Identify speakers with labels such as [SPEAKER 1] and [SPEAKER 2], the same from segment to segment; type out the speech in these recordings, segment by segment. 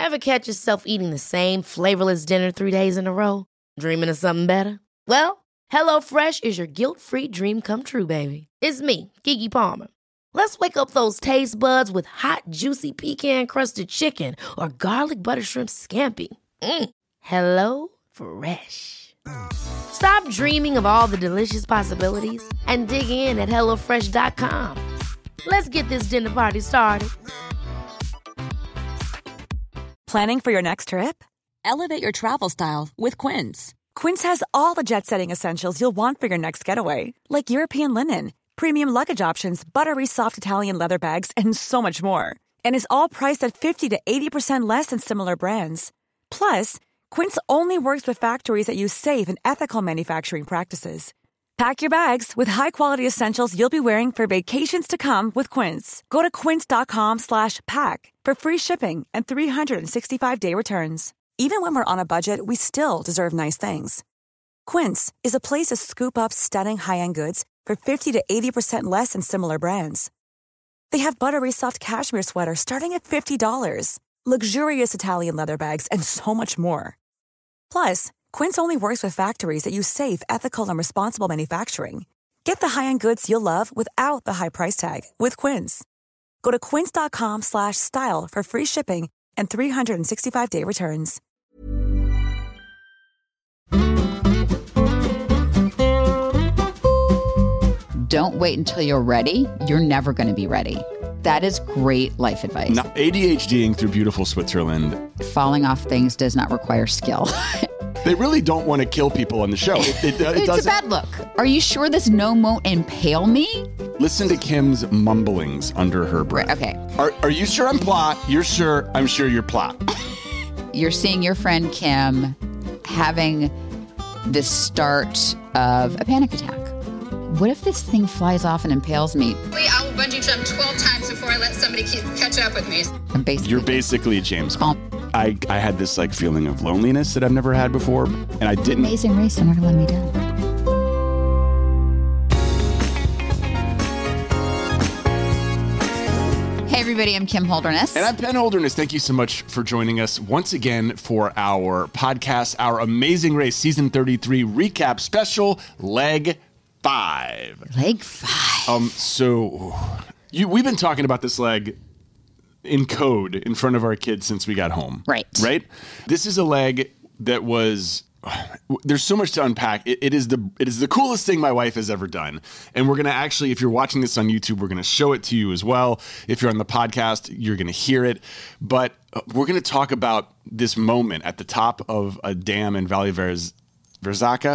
[SPEAKER 1] Ever catch yourself eating the same flavorless dinner 3 days in a row? Dreaming of something better? Well, HelloFresh is your guilt-free dream come true, baby. It's me, Keke Palmer. Let's wake up those taste buds with hot, juicy pecan-crusted chicken or garlic butter shrimp scampi. Hello Fresh. Stop dreaming of all the delicious possibilities and dig in at HelloFresh.com. Let's get this dinner party started.
[SPEAKER 2] Planning for your next trip? Elevate your travel style with Quince. Quince has all the jet-setting essentials you'll want for your next getaway, like European linen, premium luggage options, buttery soft Italian leather bags, and so much more. And is all priced at 50 to 80% less than similar brands. Plus, Quince only works with factories that use safe and ethical manufacturing practices. Pack your bags with high-quality essentials you'll be wearing for vacations to come with Quince. Go to quince.com/pack for free shipping and 365-day returns. Even when we're on a budget, we still deserve nice things. Quince is a place to scoop up stunning high-end goods for 50 to 80% less than similar brands. They have buttery soft cashmere sweaters starting at $50, luxurious Italian leather bags, and so much more. Plus, Quince only works with factories that use safe, ethical, and responsible manufacturing. Get the high-end goods you'll love without the high price tag with Quince. Go to quince.com/style for free shipping and 365-day returns.
[SPEAKER 3] Don't wait until you're ready. You're never going to be ready. That is great life advice.
[SPEAKER 4] Now, ADHDing through beautiful Switzerland.
[SPEAKER 3] Falling off things does not require skill.
[SPEAKER 4] They really don't want to kill people on the show. It
[SPEAKER 3] It's a bad look. Are you sure this gnome won't impale me?
[SPEAKER 4] Listen to Kim's mumblings under her breath.
[SPEAKER 3] Right, okay.
[SPEAKER 4] Are you sure I'm plot? You're sure I'm sure you're plot.
[SPEAKER 3] You're seeing your friend Kim having the start of a panic attack. What if this thing flies off and impales me?
[SPEAKER 5] I will bungee jump 12 times before I let somebody catch up with me.
[SPEAKER 4] You're basically James Bond. I had this like feeling of loneliness that I've never had before, and I didn't.
[SPEAKER 3] Amazing Race will never let me down. Hey everybody, I'm Kim Holderness.
[SPEAKER 4] And I'm Penn Holderness. Thank you so much for joining us once again for our podcast, our Amazing Race Season 33 recap special, Leg 5.
[SPEAKER 3] Leg 5.
[SPEAKER 4] We've been talking about this leg in code in front of our kids since we got home.
[SPEAKER 3] Right.
[SPEAKER 4] This is a leg that was... There's so much to unpack. It is the coolest thing my wife has ever done. And we're going to actually, if you're watching this on YouTube, we're going to show it to you as well. If you're on the podcast, you're going to hear it. But we're going to talk about this moment at the top of a dam in Valley Verzazga,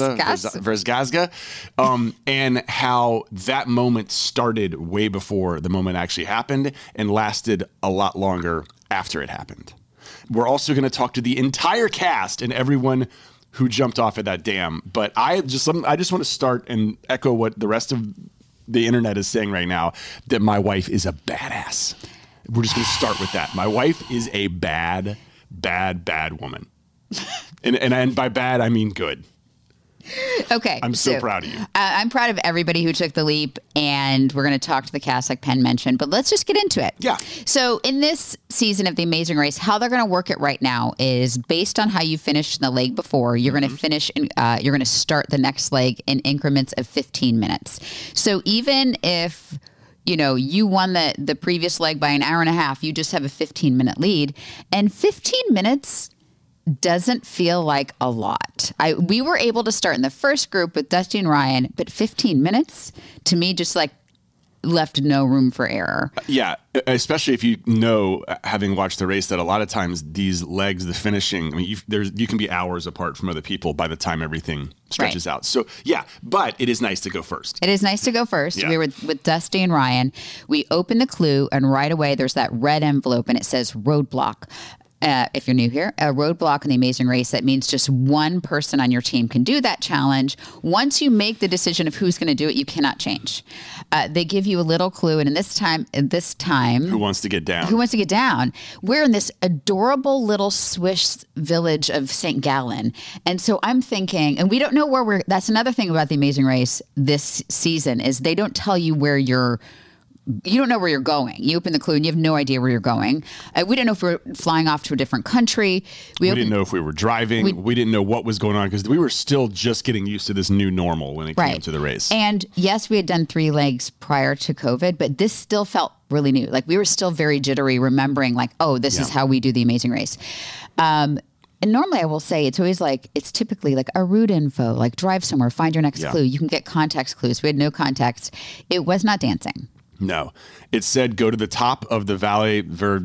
[SPEAKER 4] and how that moment started way before the moment actually happened and lasted a lot longer after it happened. We're also going to talk to the entire cast and everyone who jumped off at that dam. But I just want to start and echo what the rest of the internet is saying right now, that my wife is a badass. We're just going to start with that. My wife is a bad woman. And by bad, I mean good.
[SPEAKER 3] Okay.
[SPEAKER 4] I'm so proud of you.
[SPEAKER 3] I'm proud of everybody who took the leap, and we're going to talk to the cast like Penn mentioned, but let's just get into it.
[SPEAKER 4] Yeah.
[SPEAKER 3] So in this season of The Amazing Race, how they're going to work it right now is based on how you finished in the leg before, you're going to finish, you're going to start the next leg in increments of 15 minutes. So even if you won the previous leg by an hour and a half, you just have a 15-minute lead, and 15 minutes doesn't feel like a lot. We were able to start in the first group with Dusty and Ryan, but 15 minutes to me just like left no room for error.
[SPEAKER 4] Yeah, especially if you know, having watched the race, that a lot of times these legs, the finishing, I mean, you can be hours apart from other people by the time everything stretches out. So yeah, but it is nice to go first.
[SPEAKER 3] It is nice to go first.
[SPEAKER 4] Yeah.
[SPEAKER 3] We were with Dusty and Ryan. We open the clue, and right away there's that red envelope, and it says roadblock. If you're new here, a roadblock in The Amazing Race, that means just one person on your team can do that challenge. Once you make the decision of who's going to do it, you cannot change. They give you a little clue, and in this time,
[SPEAKER 4] Who wants to get down?
[SPEAKER 3] Who wants to get down? We're in this adorable little Swiss village of St. Gallen. And so I'm thinking, and we don't know where that's another thing about The Amazing Race this season, is they don't tell you where you're you don't know where you're going. You open the clue and you have no idea where you're going. We didn't know if we were flying off to a different country.
[SPEAKER 4] We didn't know if we were driving. We didn't know what was going on because we were still just getting used to this new normal when it came to the race.
[SPEAKER 3] And yes, we had done 3 legs prior to COVID, but this still felt really new. Like we were still very jittery, remembering like, oh, this is how we do the Amazing Race. And normally I will say it's typically like a route info, like drive somewhere, find your next clue. You can get context clues. We had no context. It was not dancing.
[SPEAKER 4] No. It said go to the top of the Valley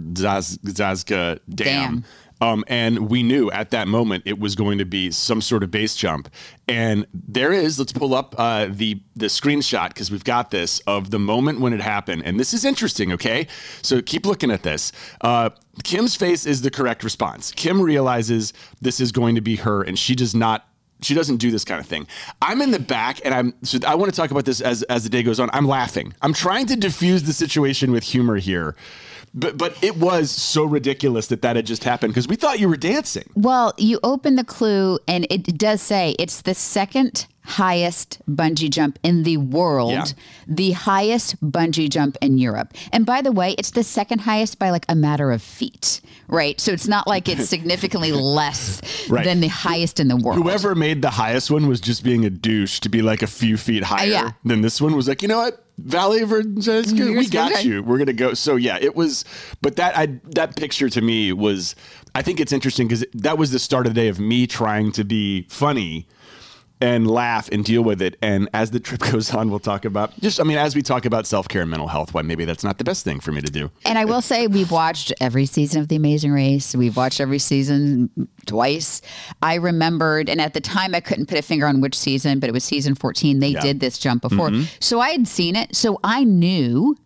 [SPEAKER 4] Verzazga Dam. And we knew at that moment it was going to be some sort of base jump. And there is, let's pull up the screenshot because we've got this of the moment when it happened. And this is interesting, okay? So keep looking at this. Kim's face is the correct response. Kim realizes this is going to be her and she doesn't do this kind of thing. I'm in the back and I want to talk about this as the day goes on. I'm laughing. I'm trying to diffuse the situation with humor here. But it was so ridiculous that had just happened because we thought you were dancing.
[SPEAKER 3] Well, you open the clue and it does say it's the second highest bungee jump in the world, the highest bungee jump in Europe. And by the way, it's the second highest by like a matter of feet, right? So it's not like it's significantly less than the highest in the world.
[SPEAKER 4] Whoever made the highest one was just being a douche to be like a few feet higher than this one was like, you know what? Valley Verzazga, we got you. We're going to go. So yeah, it was, but that picture to me was, I think it's interesting because that was the start of the day of me trying to be funny and laugh and deal with it. And as the trip goes on, we'll talk about as we talk about self-care and mental health, why maybe that's not the best thing for me to do.
[SPEAKER 3] And I will say we've watched every season of The Amazing Race. We've watched every season twice. I remembered, and at the time I couldn't put a finger on which season, but it was season 14. They did this jump before. So I had seen it. So I knew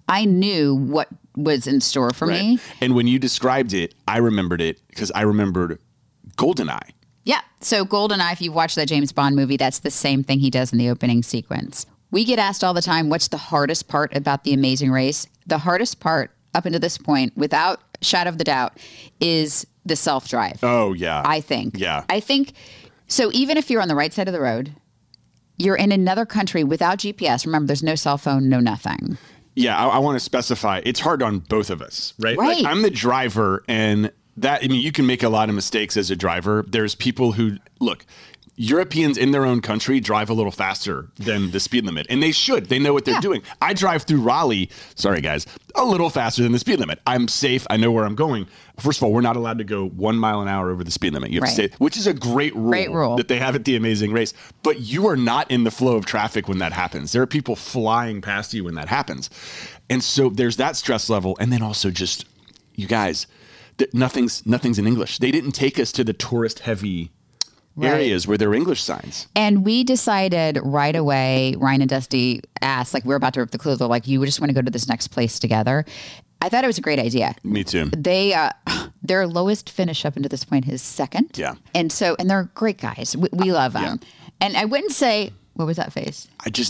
[SPEAKER 3] what was in store for me.
[SPEAKER 4] And when you described it, I remembered it because I remembered GoldenEye.
[SPEAKER 3] Yeah. So GoldenEye, if you watch that James Bond movie, that's the same thing he does in the opening sequence. We get asked all the time, what's the hardest part about The Amazing Race? The hardest part up until this point, without shadow of the doubt, is the self-drive.
[SPEAKER 4] Oh, yeah.
[SPEAKER 3] I think.
[SPEAKER 4] Yeah.
[SPEAKER 3] I think, so even if you're on the right side of the road, you're in another country without GPS. Remember, there's no cell phone, no nothing.
[SPEAKER 4] Yeah, I want to specify, it's hard on both of us, right?
[SPEAKER 3] Right.
[SPEAKER 4] Like, I'm the driver and you can make a lot of mistakes as a driver. There's people who, look, Europeans in their own country drive a little faster than the speed limit. And they should. They know what they're doing. I drive through Raleigh, sorry guys, a little faster than the speed limit. I'm safe. I know where I'm going. First of all, we're not allowed to go 1 mile an hour over the speed limit. You have to stay, which is a great rule that they have at The Amazing Race. But you are not in the flow of traffic when that happens. There are people flying past you when that happens. And so there's that stress level. And then also just, you guys, nothing's in English. They didn't take us to the tourist heavy areas where there are English signs.
[SPEAKER 3] And we decided right away, Ryan and Dusty asked, like, we're about to rip the clue. They're like, you just want to go to this next place together. I thought it was a great idea.
[SPEAKER 4] Me too.
[SPEAKER 3] Their lowest finish up until this point is second.
[SPEAKER 4] Yeah.
[SPEAKER 3] And they're great guys. We love them. Yeah. And I wouldn't say, what was that face?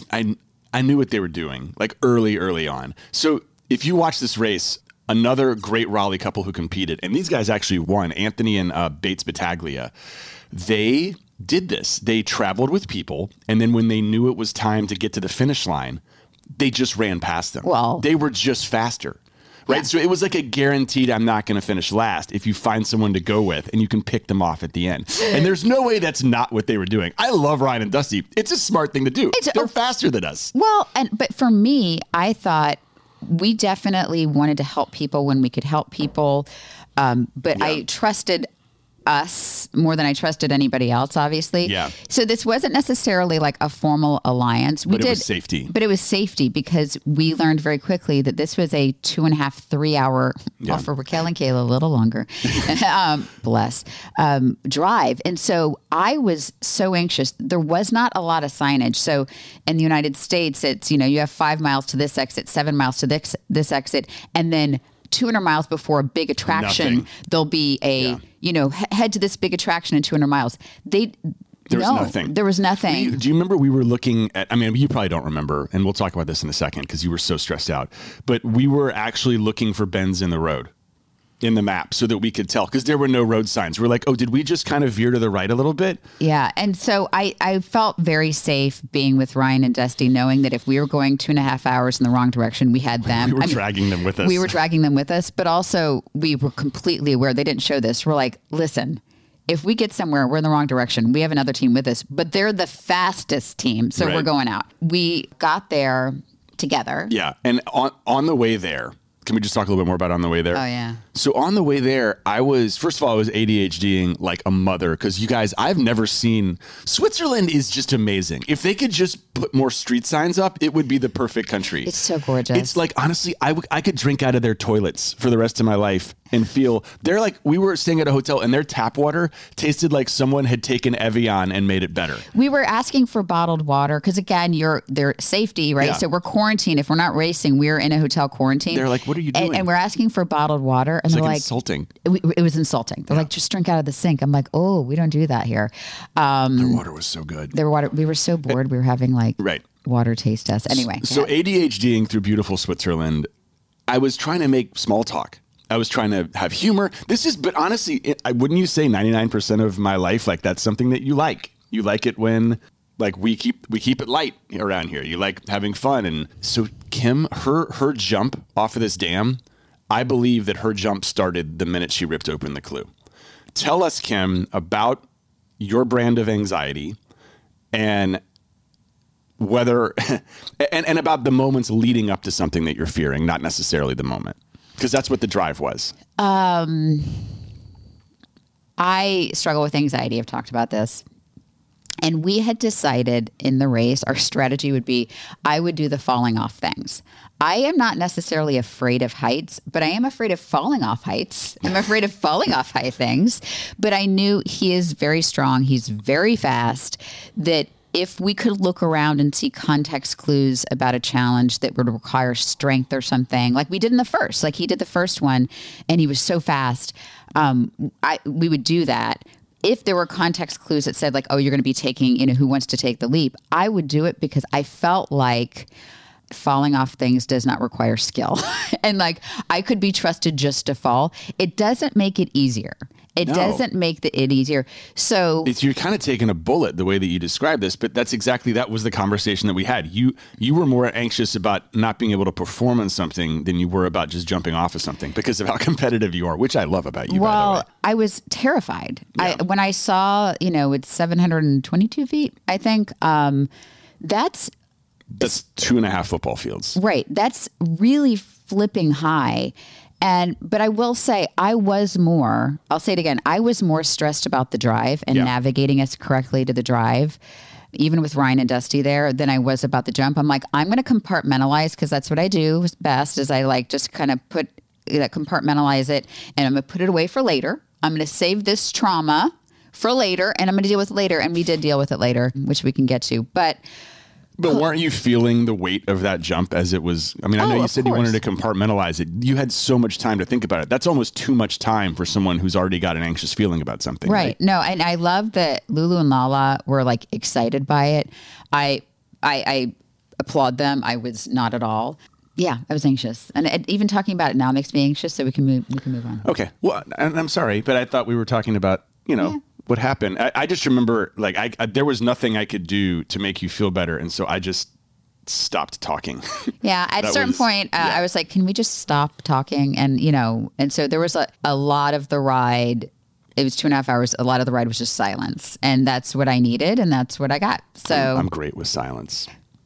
[SPEAKER 4] I knew what they were doing, like early on. So if you watch this race, another great Raleigh couple who competed, and these guys actually won, Anthony and Bates Battaglia. They did this. They traveled with people, and then when they knew it was time to get to the finish line, they just ran past them.
[SPEAKER 3] Well,
[SPEAKER 4] they were just faster, right? Yeah. So it was like a guaranteed I'm not going to finish last if you find someone to go with, and you can pick them off at the end. And there's no way that's not what they were doing. I love Ryan and Dusty. It's a smart thing to do. They're faster than us.
[SPEAKER 3] Well, but for me, I thought we definitely wanted to help people when we could help people. But I trusted us more than I trusted anybody else, obviously.
[SPEAKER 4] Yeah.
[SPEAKER 3] So this wasn't necessarily like a formal alliance.
[SPEAKER 4] But it was safety.
[SPEAKER 3] But it was safety because we learned very quickly that this was a 2.5, 3 hour, well, for Raquel and Kayla, a little longer, drive. And so I was so anxious. There was not a lot of signage. So in the United States, it's, you have 5 miles to this exit, 7 miles to this exit, and then 200 miles before a big attraction, there'll be a, head to this big attraction in 200 miles. There was nothing.
[SPEAKER 4] Do you remember we were looking at, you probably don't remember, and we'll talk about this in a second because you were so stressed out, but we were actually looking for bends in the road. in the map so that we could tell, because there were no road signs. We're like, oh, did we just kind of veer to the right a little bit?
[SPEAKER 3] Yeah. And so I felt very safe being with Ryan and Dusty, knowing that if we were going 2.5 hours in the wrong direction, we had them.
[SPEAKER 4] We were dragging them with us.
[SPEAKER 3] We were dragging them with us, but also we were completely aware. They didn't show this. We're like, listen, if we get somewhere, we're in the wrong direction. We have another team with us, but they're the fastest team. So we're going out. We got there together.
[SPEAKER 4] Yeah. And on the way there, can we just talk a little bit more about on the way there?
[SPEAKER 3] Oh, yeah.
[SPEAKER 4] So on the way there, first of all, I was ADHDing like a mother, because you guys, I've never seen, Switzerland is just amazing. If they could just put more street signs up, it would be the perfect country.
[SPEAKER 3] It's so gorgeous.
[SPEAKER 4] It's like, honestly, I could drink out of their toilets for the rest of my life and feel, they're like, we were staying at a hotel and their tap water tasted like someone had taken Evian and made it better.
[SPEAKER 3] We were asking for bottled water because, again, their safety, right?
[SPEAKER 4] Yeah.
[SPEAKER 3] So we're quarantined. If we're not racing, we're in a hotel quarantine.
[SPEAKER 4] They're like, what are you doing?
[SPEAKER 3] And we're asking for bottled water. And
[SPEAKER 4] It's
[SPEAKER 3] they're
[SPEAKER 4] like
[SPEAKER 3] like,
[SPEAKER 4] insulting.
[SPEAKER 3] It was insulting. They're like, just drink out of the sink. I'm like, oh, we don't do that here.
[SPEAKER 4] Their water was so good.
[SPEAKER 3] We were so bored. We were having water taste tests. Anyway.
[SPEAKER 4] So ADHDing through beautiful Switzerland, I was trying to make small talk. I was trying to have humor. But honestly, wouldn't you say 99% of my life, like that's something that you like? You like it when like we keep it light around here. You like having fun. And so Kim, her jump off of this dam, I believe that her jump started the minute she ripped open the Clue. Tell us, Kim, about your brand of anxiety and whether and about the moments leading up to something that you're fearing, not necessarily the moment. Because that's what the drive was.
[SPEAKER 3] I struggle with anxiety. I've talked about this. And we had decided in the race, our strategy would be, I would do the falling off things. I am not necessarily afraid of heights, but I am afraid of falling off heights. I'm afraid of falling off high things. But I knew he is very strong. He's very fast. That if we could look around and see context clues about a challenge that would require strength or something, like we did in the first, like he did the first one and he was so fast, we would do that. If there were context clues that said like, oh, you're going to be taking, who wants to take the leap, I would do it because I felt like falling off things does not require skill. And like, I could be trusted just to fall. It doesn't make it easier. It doesn't make it easier. So
[SPEAKER 4] you're kind of taking a bullet the way that you described this, but that was the conversation that we had. You were more anxious about not being able to perform on something than you were about just jumping off of something because of how competitive you are, which I love about you, by the way.
[SPEAKER 3] I was terrified.
[SPEAKER 4] Yeah.
[SPEAKER 3] When I saw, it's 722 feet, I think, that's
[SPEAKER 4] 2.5 football fields.
[SPEAKER 3] Right. That's really flipping high. But I will say I'll say it again, I was more stressed about the drive and navigating us correctly to the drive, even with Ryan and Dusty there, than I was about the jump. I'm like, I'm going to compartmentalize because that's what I do best is I like just kind of compartmentalize it and I'm going to put it away for later. I'm going to save this trauma for later and I'm going to deal with it later. And we did deal with it later, which we can get to. But
[SPEAKER 4] weren't you feeling the weight of that jump as it was? I mean, I know you said you wanted to compartmentalize it. You had so much time to think about it. That's almost too much time for someone who's already got an anxious feeling about something. Right.
[SPEAKER 3] No, and I love that Lulu and Lala were like excited by it. I applaud them. I was not at all. Yeah, I was anxious. And even talking about it now makes me anxious, so we can move on.
[SPEAKER 4] Okay. Well, I'm sorry, but I thought we were talking about, what happened. I just remember like there was nothing I could do to make you feel better. And so I just stopped talking.
[SPEAKER 3] Yeah. At a certain point, I was like, can we just stop talking? And, and so there was a lot of the ride. It was 2.5 hours. A lot of the ride was just silence. And that's what I needed. And that's what I got. So
[SPEAKER 4] I'm great with silence.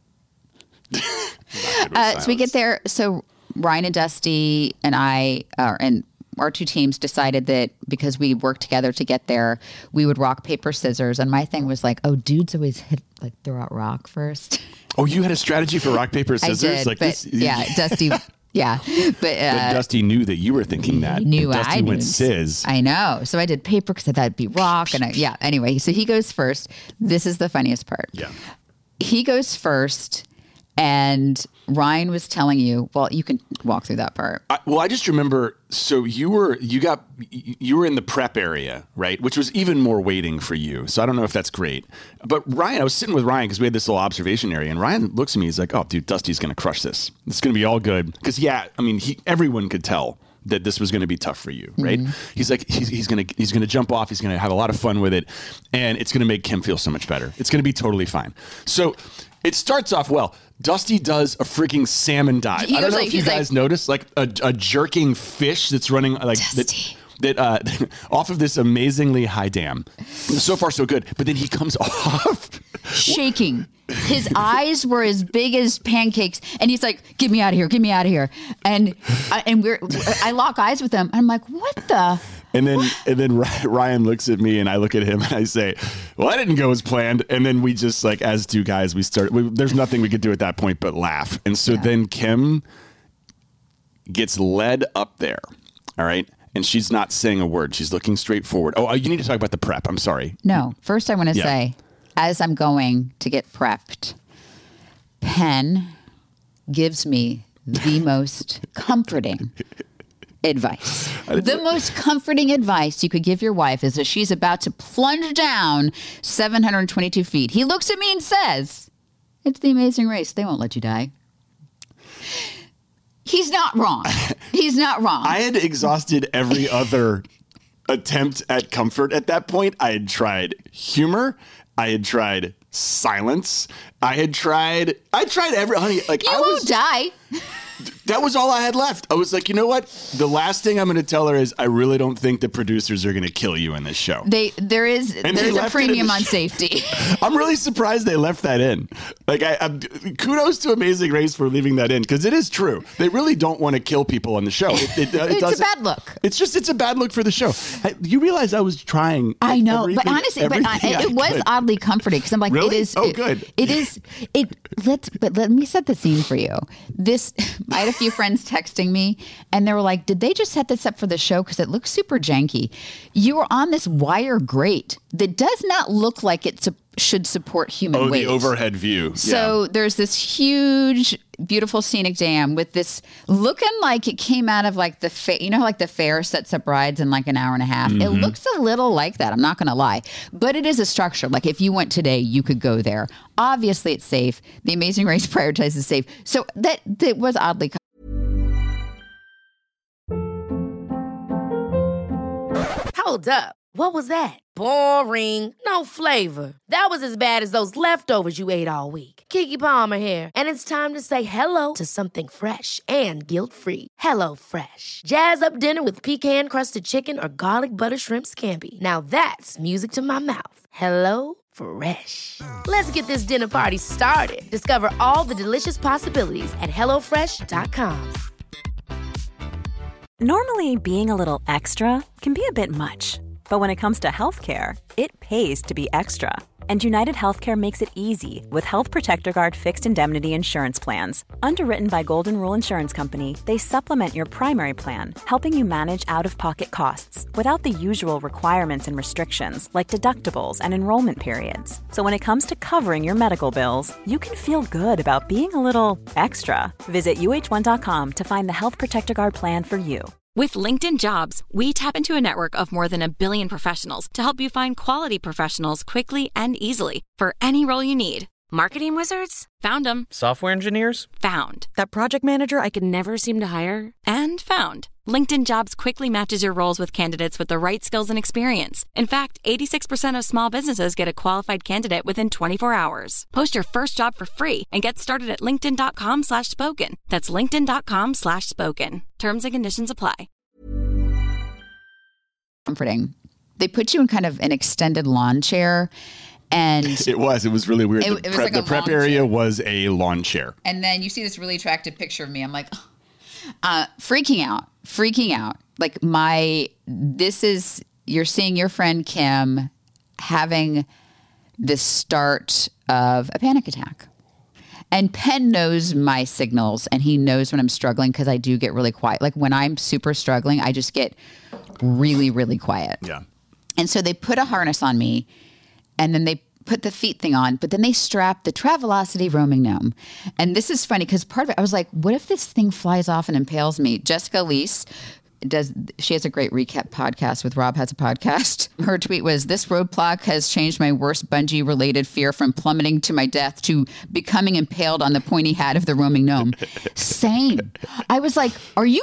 [SPEAKER 3] So we get there. So Ryan and Dusty and I and our two teams decided that because we worked together to get there, we would rock, paper, scissors. And my thing was like, oh, dudes always throw out rock first.
[SPEAKER 4] Oh, you had a strategy for rock, paper, scissors?
[SPEAKER 3] I did, Dusty. Yeah. But
[SPEAKER 4] Dusty knew that you were thinking that.
[SPEAKER 3] He knew
[SPEAKER 4] Dusty went sizz.
[SPEAKER 3] I know. So I did paper because I thought it'd be rock. And anyway, so he goes first. This is the funniest part.
[SPEAKER 4] Yeah.
[SPEAKER 3] He goes first. And Ryan was telling you, well, you can walk through that part.
[SPEAKER 4] I just remember, so you were in the prep area, right? Which was even more waiting for you. So I don't know if that's great. But Ryan, I was sitting with Ryan because we had this little observation area and Ryan looks at me, he's like, oh, dude, Dusty's going to crush this. It's going to be all good. Because everyone could tell that this was going to be tough for you, right? He's like, he's going to jump off. He's going to have a lot of fun with it. And it's going to make Kim feel so much better. It's going to be totally fine. So it starts off well. Dusty does a freaking salmon dive. I don't know if you guys noticed, like a jerking fish that's running like that off of this amazingly high dam. So far, so good. But then he comes off
[SPEAKER 3] shaking. His eyes were as big as pancakes, and he's like, "Get me out of here! Get me out of here!" And I lock eyes with him. And I'm like, "What the?"
[SPEAKER 4] And then Ryan looks at me, and I look at him, and I say, "Well, that didn't go as planned." And then we just, like, as two guys, there's nothing we could do at that point but laugh. And so then Kim gets led up there, all right? And she's not saying a word. She's looking straight forward. Oh, you need to talk about the prep. I'm sorry.
[SPEAKER 3] No, first I want to say, as I'm going to get prepped, Penn gives me the most comforting advice. The most comforting advice you could give your wife is that she's about to plunge down 722 feet. He looks at me and says, "It's the Amazing Race. They won't let you die." He's not wrong. He's not wrong.
[SPEAKER 4] I had exhausted every other attempt at comfort at that point. I had tried humor. I had tried silence. I tried honey, like
[SPEAKER 3] you won't die.
[SPEAKER 4] That was all I had left. I was like, you know what? The last thing I'm going to tell her is I really don't think the producers are going to kill you in this show.
[SPEAKER 3] There's a premium on safety.
[SPEAKER 4] I'm really surprised they left that in. Like, kudos to Amazing Race for leaving that in, because it is true. They really don't want to kill people on the show. It's
[SPEAKER 3] a bad look.
[SPEAKER 4] It's a bad look for the show. You realize I was trying.
[SPEAKER 3] I know, but honestly, it was oddly comforting because I'm like,
[SPEAKER 4] really?
[SPEAKER 3] It is.
[SPEAKER 4] Oh, good.
[SPEAKER 3] It is. But let me set the scene for you. I had a few friends texting me, and they were like, "Did they just set this up for the show? Because it looks super janky." You were on this wire grate that does not look like it should support human weight.
[SPEAKER 4] The overhead view.
[SPEAKER 3] So there's this huge, beautiful scenic dam with this looking like it came out of like the like the fair sets up rides in like an hour and a half. It looks a little like that. I'm not going to lie, but it is a structure. Like if you went today, you could go there. Obviously, it's safe. The Amazing Race prioritizes safe. So that was oddly.
[SPEAKER 1] Hold up. What was that? Boring. No flavor. That was as bad as those leftovers you ate all week. Keke Palmer here, and it's time to say hello to something fresh and guilt-free. Hello Fresh. Jazz up dinner with pecan-crusted chicken or garlic butter shrimp scampi. Now that's music to my mouth. Hello Fresh. Let's get this dinner party started. Discover all the delicious possibilities at HelloFresh.com.
[SPEAKER 6] Normally, being a little extra can be a bit much. But when it comes to healthcare, it pays to be extra. And United Healthcare makes it easy with Health Protector Guard fixed indemnity insurance plans. Underwritten by Golden Rule Insurance Company, they supplement your primary plan, helping you manage out-of-pocket costs without the usual requirements and restrictions like deductibles and enrollment periods. So when it comes to covering your medical bills, you can feel good about being a little extra. Visit uh1.com to find the Health Protector Guard plan for you.
[SPEAKER 7] With LinkedIn Jobs, we tap into a network of more than 1 billion professionals to help you find quality professionals quickly and easily for any role you need. Marketing wizards? Found them.
[SPEAKER 8] Software engineers?
[SPEAKER 7] Found.
[SPEAKER 9] That project manager I could never seem to hire?
[SPEAKER 7] And found. LinkedIn Jobs quickly matches your roles with candidates with the right skills and experience. In fact, 86% of small businesses get a qualified candidate within 24 hours. Post your first job for free and get started at linkedin.com/spoken. That's linkedin.com/spoken. Terms and conditions apply.
[SPEAKER 3] Comforting. They put you in kind of an extended lawn chair. And
[SPEAKER 4] it was really weird. The prep area was a lawn chair.
[SPEAKER 3] And then you see this really attractive picture of me. I'm like, freaking out. Like you're seeing your friend Kim having the start of a panic attack. And Penn knows my signals, and he knows when I'm struggling because I do get really quiet. Like when I'm super struggling, I just get really, really quiet.
[SPEAKER 4] Yeah.
[SPEAKER 3] And so they put a harness on me, and then they put the feet thing on, but then they strap the Travelocity roaming gnome. And this is funny because part of it, I was like, what if this thing flies off and impales me? Jessica Leese she has a great recap podcast with Rob Has a Podcast. Her tweet was, "This roadblock has changed my worst bungee related fear from plummeting to my death to becoming impaled on the pointy hat of the roaming gnome." Same. I was like, are you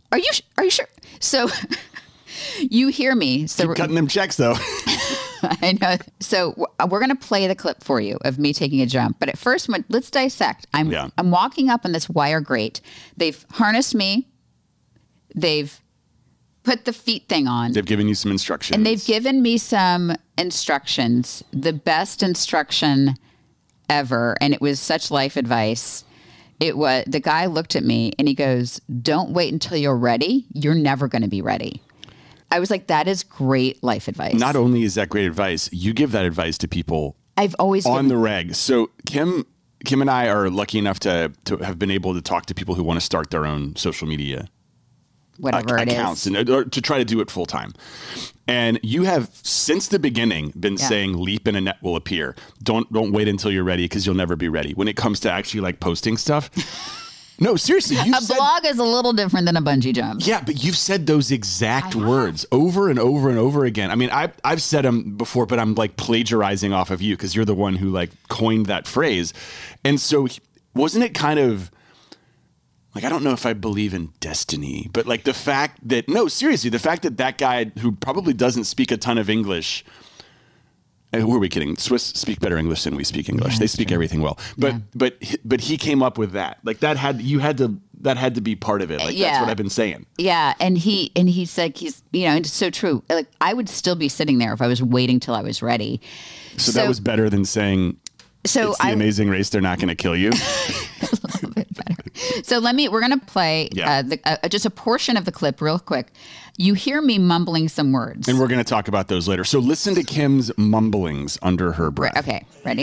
[SPEAKER 3] Are you sure? So you hear me. So
[SPEAKER 4] Keep cutting them checks, though.
[SPEAKER 3] I know. So we're going to play the clip for you of me taking a jump. But at first, let's dissect. I'm walking up on this wire grate. They've harnessed me. They've put the feet thing on.
[SPEAKER 4] They've given you some instructions.
[SPEAKER 3] And they've given me some instructions, the best instruction ever. And it was such life advice. The guy looked at me and he goes, don't wait until you're ready. You're never going to be ready. I was like, that is great life advice.
[SPEAKER 4] Not only is that great advice, you give that advice to people
[SPEAKER 3] I've always
[SPEAKER 4] on the reg. So Kim and I are lucky enough to have been able to talk to people who want to start their own social media accounts and to try to do it full time. And you have since the beginning been saying leap and a net will appear. Don't wait until you're ready because you'll never be ready when it comes to actually like posting stuff. No, seriously.
[SPEAKER 3] Blog is a little different than a bungee jump.
[SPEAKER 4] Yeah, but you've said those exact words over and over and over again. I mean, I've said them before, but I'm like plagiarizing off of you because you're the one who like coined that phrase. And so wasn't it kind of like, I don't know if I believe in destiny, but like the fact that, no, seriously, the fact that guy who probably doesn't speak a ton of English, who are we kidding? Swiss speak better English than we speak English. They speak everything well. But he came up with that. Like that had to be part of it. Like that's what I've been saying.
[SPEAKER 3] Yeah, and he's like it's so true. Like I would still be sitting there if I was waiting till I was ready.
[SPEAKER 4] So that was better than saying it's the Amazing Race, they're not going to kill you.
[SPEAKER 3] A little bit better. So we're going to play just a portion of the clip real quick. You hear me mumbling some words.
[SPEAKER 4] And we're going to talk about those later. So listen to Kim's mumblings under her breath.
[SPEAKER 3] Okay, ready?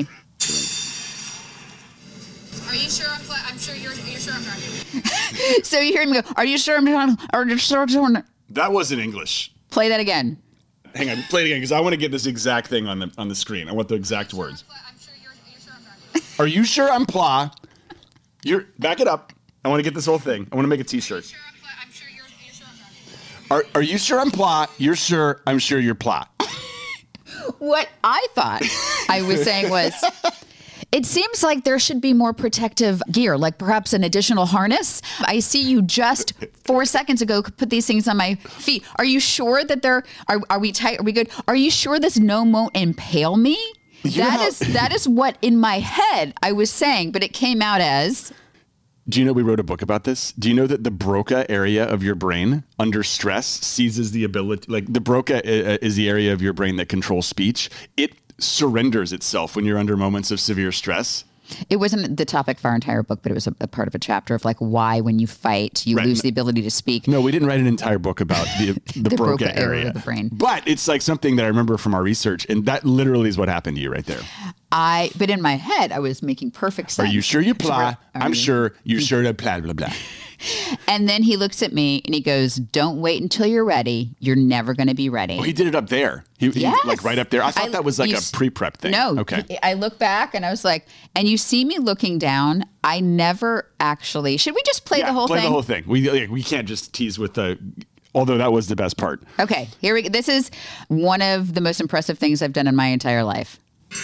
[SPEAKER 5] Are you sure I'm sure you're sure I'm right?
[SPEAKER 3] So you hear me go, are you sure
[SPEAKER 4] That wasn't English.
[SPEAKER 3] Play that again.
[SPEAKER 4] Hang on, play it again because I want to get this exact thing on the screen. I want the exact words.
[SPEAKER 5] I'm sure you're sure I'm right.
[SPEAKER 4] Are you sure I'm pla? Back it up. I want to get this whole thing. I want to make a t-shirt.
[SPEAKER 5] I'm sure you're sure I'm right.
[SPEAKER 4] Are you sure I'm pla? You're sure I'm sure you're pla.
[SPEAKER 3] What I thought I was saying was, it seems like there should be more protective gear, like perhaps an additional harness. I see you just 4 seconds ago put these things on my feet. Are you sure that are we tight? Are we good? Are you sure this won't impale me? That is what in my head I was saying, but it came out as...
[SPEAKER 4] Do you know we wrote a book about this? Do you know that the Broca area of your brain under stress seizes the ability, like the Broca is the area of your brain that controls speech. It surrenders itself when you're under moments of severe stress.
[SPEAKER 3] It wasn't the topic of our entire book, but it was a part of a chapter of like why when you fight, you lose the ability to speak.
[SPEAKER 4] No, we didn't write an entire book about the Broca area
[SPEAKER 3] of the brain.
[SPEAKER 4] But it's like something that I remember from our research, and that literally is what happened to you right there.
[SPEAKER 3] But in my head, I was making perfect sense.
[SPEAKER 4] Are you sure you pla? I'm sure you're sure to blah, blah, blah.
[SPEAKER 3] And then he looks at me and he goes, don't wait until you're ready. You're never going to be ready.
[SPEAKER 4] Oh, he did it up there. He like right up there. I thought that was like a pre-prep thing.
[SPEAKER 3] No.
[SPEAKER 4] Okay.
[SPEAKER 3] I look back and I was like, and you see me looking down. I never actually, should we just play the whole thing?
[SPEAKER 4] Play the whole thing. We can't just tease with although that was the best part.
[SPEAKER 3] Okay, here we go. This is one of the most impressive things I've done in my entire life.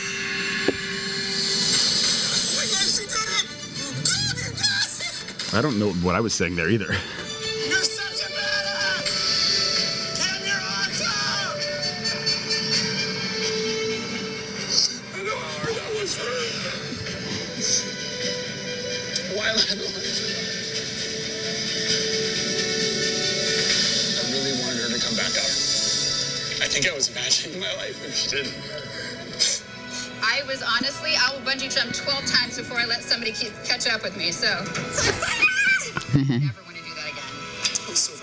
[SPEAKER 4] I don't know what I was saying there either.
[SPEAKER 8] You're such a badass! Cam your arms out! I know how hard that was for her. Why not? I really wanted her to come back up. I think I was imagining my life if she didn't.
[SPEAKER 5] I was honestly, I will bungee jump 12 times before I let somebody catch up with me. So never want to do that again.
[SPEAKER 8] I'm so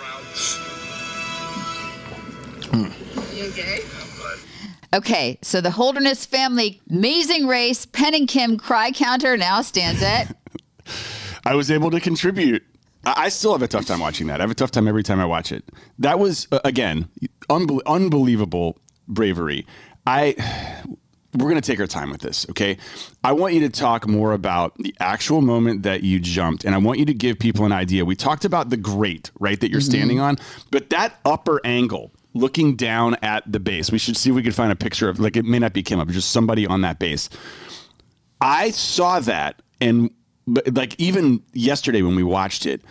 [SPEAKER 8] proud.
[SPEAKER 5] You okay?
[SPEAKER 3] Okay, so the Holderness family Amazing Race, Penn and Kim cry counter now stands at.
[SPEAKER 4] I was able to contribute. I still have a tough time watching that. I have a tough time every time I watch it. That was, again, unbelievable bravery. We're going to take our time with this, okay? I want you to talk more about the actual moment that you jumped, and I want you to give people an idea. We talked about the grate, right, that you're standing on, but that upper angle, looking down at the base, we should see if we could find a picture of, like, it may not be Kim, but just somebody on that base. I saw that, and like even yesterday when we watched it,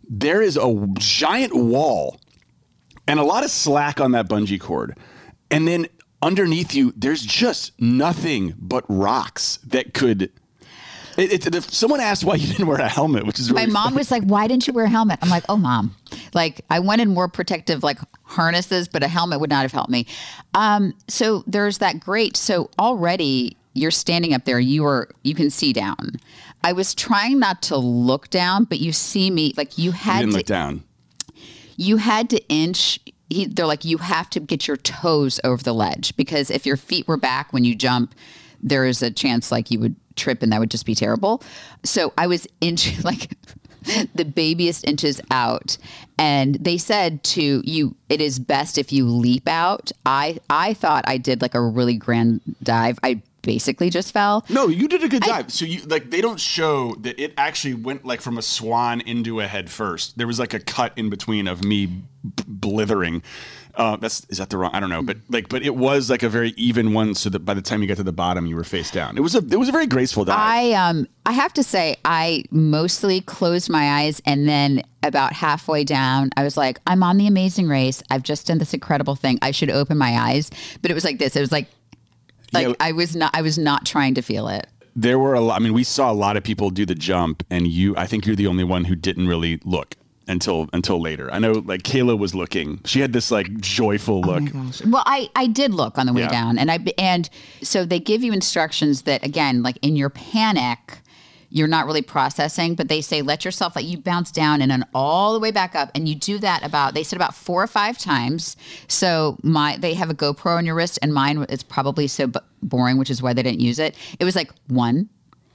[SPEAKER 4] there is a giant wall and a lot of slack on that bungee cord. And then underneath you, there's just nothing but rocks that could... someone asked why you didn't wear a helmet, which is really
[SPEAKER 3] My mom
[SPEAKER 4] funny.
[SPEAKER 3] was like, why didn't you wear a helmet? I'm like, oh, Mom. Like, I wanted more protective, like, harnesses, but a helmet would not have helped me. So there's that grate. So already you're standing up there. You can see down. I was trying not to look down, but you see me, like, you didn't
[SPEAKER 4] look down.
[SPEAKER 3] You had to inch. They're like, you have to get your toes over the ledge, because if your feet were back when you jump, there is a chance like you would trip and that would just be terrible. So I was like the babiest inches out, and they said to you, it is best if you leap out. I thought I did like a really grand dive. I basically just fell.
[SPEAKER 4] No, you did a good dive. So they don't show that it actually went like from a swan into a head first. There was like a cut in between of me blithering. Is that the wrong? I don't know, but it was like a very even one, so that by the time you got to the bottom, you were face down. It was a very graceful dive.
[SPEAKER 3] I have to say, I mostly closed my eyes, and then about halfway down, I was like, I'm on The Amazing Race. I've just done this incredible thing. I should open my eyes. But it was like this. It was like I was not trying to feel it.
[SPEAKER 4] There were a lot. I mean, we saw a lot of people do the jump, and I think you're the only one who didn't really look until later. I know, like, Kayla was looking. She had this like joyful look.
[SPEAKER 3] Oh my gosh. Well, I did look on the way down, and so they give you instructions that, again, like in your panic, you're not really processing, but they say let yourself, like, you bounce down and then all the way back up, and you do that they said about 4 or 5 times. So they have a GoPro on your wrist, and mine is probably so boring, which is why they didn't use it. It was like 1,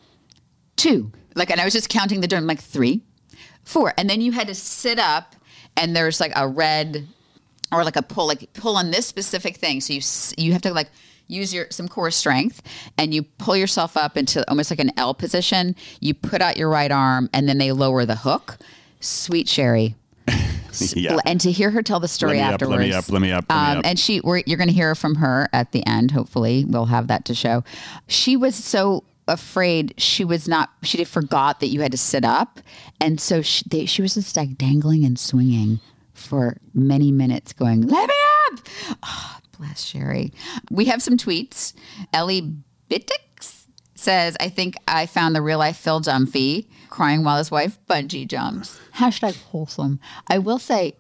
[SPEAKER 3] 2, like, and I was just counting the like 3, 4, and then you had to sit up, and there's like a red or like a pull on this specific thing. So you have to like use some core strength, and you pull yourself up into almost like an L position. You put out your right arm, and then they lower the hook. Sweet Sherry. Yeah. And to hear her tell the story afterwards.
[SPEAKER 4] Let me up.
[SPEAKER 3] And you're going to hear from her at the end. Hopefully we'll have that to show. She was so afraid. She forgot that you had to sit up. And so she was just like dangling and swinging for many minutes going, let me up. Oh, bless Sherry. We have some tweets. Ellie Bittix says, I think I found the real life Phil Dunphy crying while his wife bungee jumps. #wholesome. I will say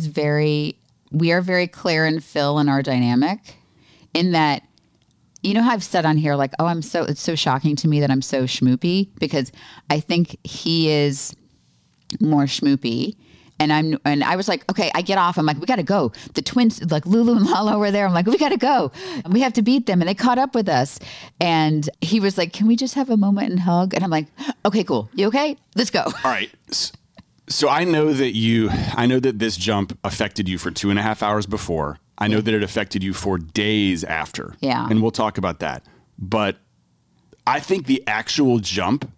[SPEAKER 3] we are very Claire and Phil in our dynamic, in that, you know how I've said on here, like, it's so shocking to me that I'm so schmoopy, because I think he is more schmoopy. And I was like, okay, I get off. I'm like, we got to go. The twins, like Lulu and Lala were there. I'm like, we got to go. We have to beat them. And they caught up with us. And he was like, can we just have a moment and hug? And I'm like, okay, cool. You okay? Let's go.
[SPEAKER 4] All right. So I know that this jump affected you for 2.5 hours before. I know that it affected you for days after.
[SPEAKER 3] Yeah.
[SPEAKER 4] And we'll talk about that. But I think the actual jump,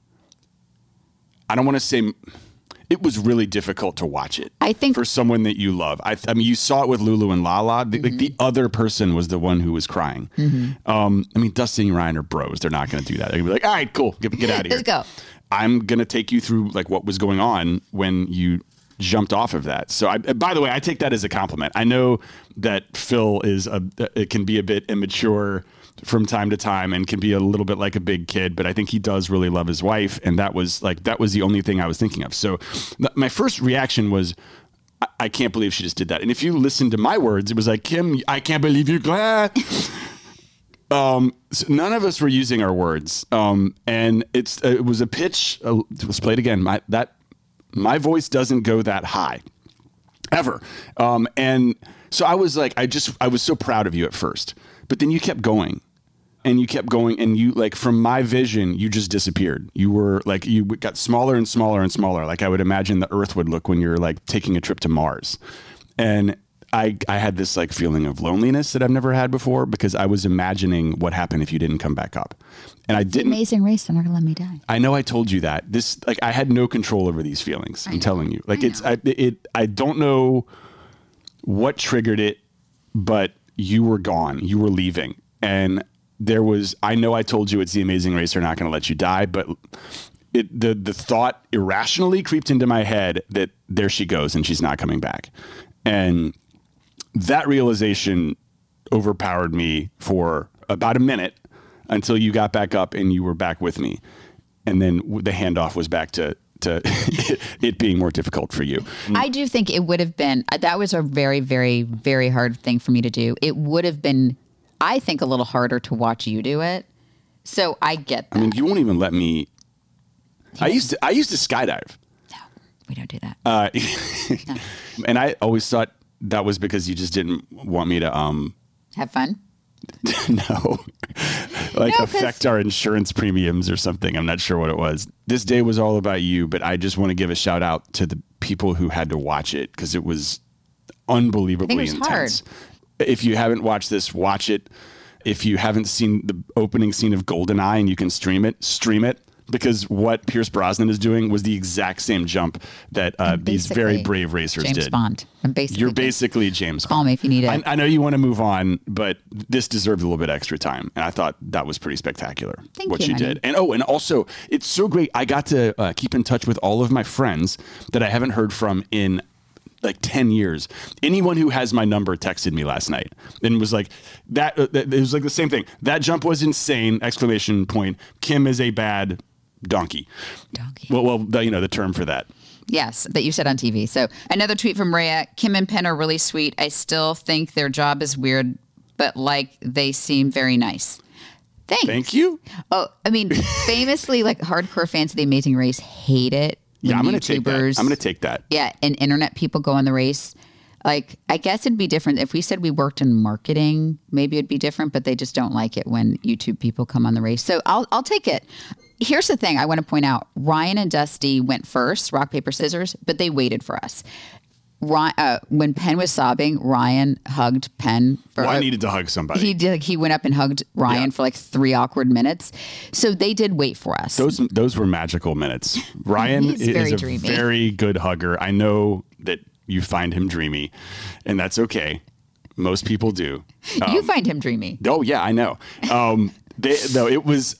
[SPEAKER 4] I don't want to say... It was really difficult to watch it. I think for someone that you love. I mean, you saw it with Lulu and Lala. Like, the other person was the one who was crying. Mm-hmm. I mean, Dustin and Ryan are bros. They're not going to do that. They're going to be like, all right, cool, get out of here.
[SPEAKER 3] Let's go.
[SPEAKER 4] I'm going to take you through like what was going on when you jumped off of that. So, by the way, I take that as a compliment. I know that Phil it can be a bit immature from time to time and can be a little bit like a big kid, but I think he does really love his wife. And that was the only thing I was thinking of. So my first reaction was, I can't believe she just did that. And if you listen to my words, it was like, Kim, I can't believe you're glad. So none of us were using our words. And it was a pitch. Let's play it again. My voice doesn't go that high ever. And so I was like, I was so proud of you at first, but then you kept going. And you kept going, and you, like, from my vision, you just disappeared. You were like, you got smaller and smaller and smaller. Like I would imagine the Earth would look when you're like taking a trip to Mars. And I had this like feeling of loneliness that I've never had before, because I was imagining what happened if you didn't come back up. And I didn't.
[SPEAKER 3] Amazing Race. They're not gonna let me die.
[SPEAKER 4] I know I told you that. I had no control over these feelings. I'm telling you. Like I don't know what triggered it, but you were gone. You were leaving. And I know I told you it's The Amazing Race, they're not going to let you die, but the thought irrationally creeped into my head that there she goes and she's not coming back. And that realization overpowered me for about a minute until you got back up and you were back with me. And then the handoff was back to it being more difficult for you.
[SPEAKER 3] I do think it would have been, that was a very, very, very hard thing for me to do. It would have been, I think, a little harder to watch you do it. So I get that.
[SPEAKER 4] I mean, you won't even let me. I used to skydive.
[SPEAKER 3] No, we don't do that.
[SPEAKER 4] No. And I always thought that was because you just didn't want me to
[SPEAKER 3] have fun.
[SPEAKER 4] No, affect our insurance premiums or something. I'm not sure what it was. This day was all about you, but I just want to give a shout out to the people who had to watch it because it was unbelievably intense. Hard. If you haven't watched this, watch it. If you haven't seen the opening scene of GoldenEye and you can stream it. Because what Pierce Brosnan is doing was the exact same jump that these very brave racers
[SPEAKER 3] James
[SPEAKER 4] did.
[SPEAKER 3] Bond.
[SPEAKER 4] You're basically James Bond.
[SPEAKER 3] Call me if you need it.
[SPEAKER 4] I know you want to move on, but this deserved a little bit extra time. And I thought that was pretty spectacular, what you did. And also, it's so great. I got to keep in touch with all of my friends that I haven't heard from in like 10 years. Anyone who has my number texted me last night and was like, that it was like the same thing. That jump was insane! ! Kim is a bad donkey. Well, the term for that.
[SPEAKER 3] Yes, that you said on TV. So another tweet from Rhea. Kim and Penn are really sweet. I still think their job is weird, but like they seem very nice. Thanks.
[SPEAKER 4] Thank you.
[SPEAKER 3] Oh, I mean, famously, like hardcore fans of The Amazing Race hate it.
[SPEAKER 4] Yeah, I'm going to take that. I'm going to take that.
[SPEAKER 3] Yeah, and internet people go on the race. Like, I guess it'd be different if we said we worked in marketing. Maybe it'd be different, but they just don't like it when YouTube people come on the race. So I'll take it. Here's the thing I want to point out. Ryan and Dusty went first, rock, paper, scissors, but they waited for us. When Penn was sobbing, Ryan hugged Penn.
[SPEAKER 4] I needed to hug somebody.
[SPEAKER 3] He did. He went up and hugged Ryan for like 3 awkward minutes. So they did wait for us.
[SPEAKER 4] Those were magical minutes. Ryan is a
[SPEAKER 3] dreamy.
[SPEAKER 4] Very good hugger. I know that you find him dreamy, and that's okay. Most people do.
[SPEAKER 3] You find him dreamy.
[SPEAKER 4] Oh yeah, I know. It was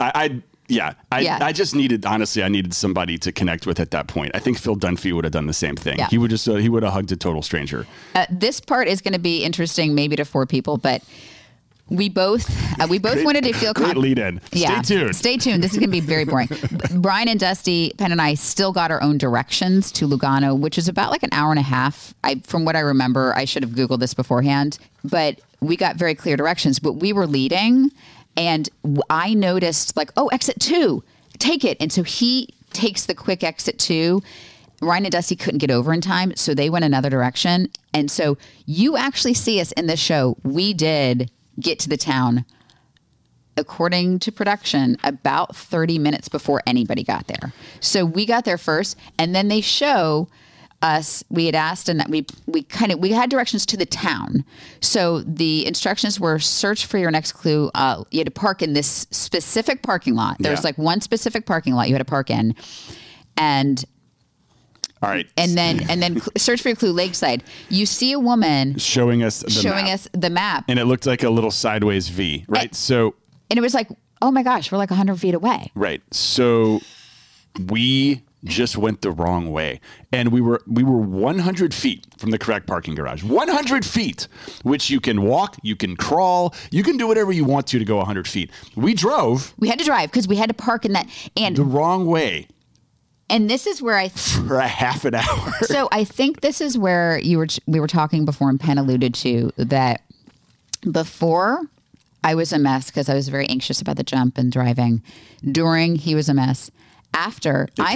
[SPEAKER 4] I just needed, honestly, I needed somebody to connect with at that point. I think Phil Dunphy would have done the same thing. Yeah. He would have hugged a total stranger.
[SPEAKER 3] This part is going to be interesting, maybe to 4 people, but we both wanted to feel
[SPEAKER 4] great lead in.
[SPEAKER 3] Yeah. Stay tuned. This is going to be very boring. Brian and Dusty, Penn and I still got our own directions to Lugano, which is about like an hour and a half. From what I remember, I should have Googled this beforehand, but we got very clear directions. But we were leading. And I noticed like, oh, exit 2, take it. And so he takes the quick exit 2. Ryan and Dusty couldn't get over in time, so they went another direction. And so you actually see us in this show. We did get to the town, according to production, about 30 minutes before anybody got there. So we got there first, and then they show us, we had asked, and we had directions to the town. So the instructions were search for your next clue. You had to park in this specific parking lot. There's like one specific parking lot you had to park in, and
[SPEAKER 4] all right,
[SPEAKER 3] and then search for your clue. Lakeside. You see a woman
[SPEAKER 4] showing us
[SPEAKER 3] the map,
[SPEAKER 4] and it looked like a little sideways V, right?
[SPEAKER 3] And it was like, oh my gosh, we're like 100 feet away,
[SPEAKER 4] right? So we just went the wrong way. And we were 100 feet from the correct parking garage. 100 feet, which you can walk, you can crawl, you can do whatever you want to go 100 feet. We drove.
[SPEAKER 3] We had to drive because we had to park in that. And
[SPEAKER 4] the wrong way.
[SPEAKER 3] And this is where
[SPEAKER 4] for a half an hour.
[SPEAKER 3] So I think this is where we were talking before, and Penn alluded to that before I was a mess because I was very anxious about the jump and driving. During, he was a mess. After, I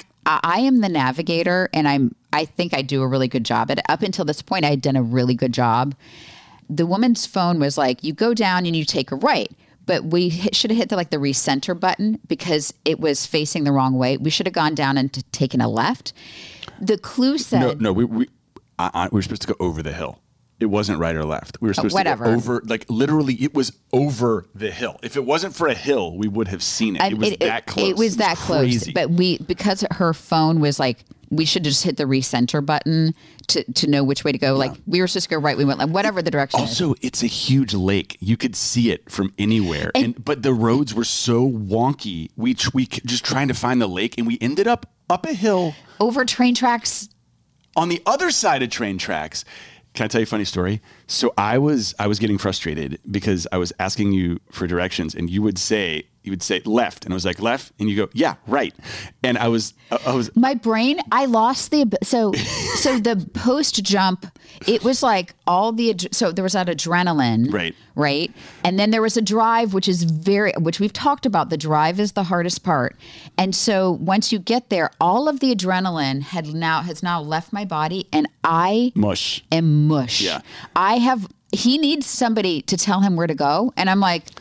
[SPEAKER 3] am the navigator, and I think I do a really good job at it. Up until this point, I had done a really good job. The woman's phone was like, you go down and you take a right. But we should have hit the recenter button because it was facing the wrong way. We should have gone down and taken a left. The clue said...
[SPEAKER 4] No, we were supposed to go over the hill. It wasn't right or left. We were supposed to go over, literally, it was over the hill. If it wasn't for a hill, we would have seen it. It was that close.
[SPEAKER 3] It was that close. But because her phone was we should just hit the recenter button to know which way to go. Like we were supposed to go right. We went like whatever the direction is.
[SPEAKER 4] Also, it's a huge lake. You could see it from anywhere. But the roads were so wonky. We just trying to find the lake, and we ended up a hill.
[SPEAKER 3] Over train tracks.
[SPEAKER 4] On the other side of train tracks. Can I tell you a funny story? So I was getting frustrated because I was asking you for directions, and you would say left, and I was like left, and you go yeah right, and I was
[SPEAKER 3] my brain. I lost so the post jump. It was like so there was that adrenaline, right, and then there was a drive, which we've talked about. The drive is the hardest part, and so once you get there, all of the adrenaline has now left my body, and I am mush.
[SPEAKER 4] Yeah,
[SPEAKER 3] He needs somebody to tell him where to go, and I'm like.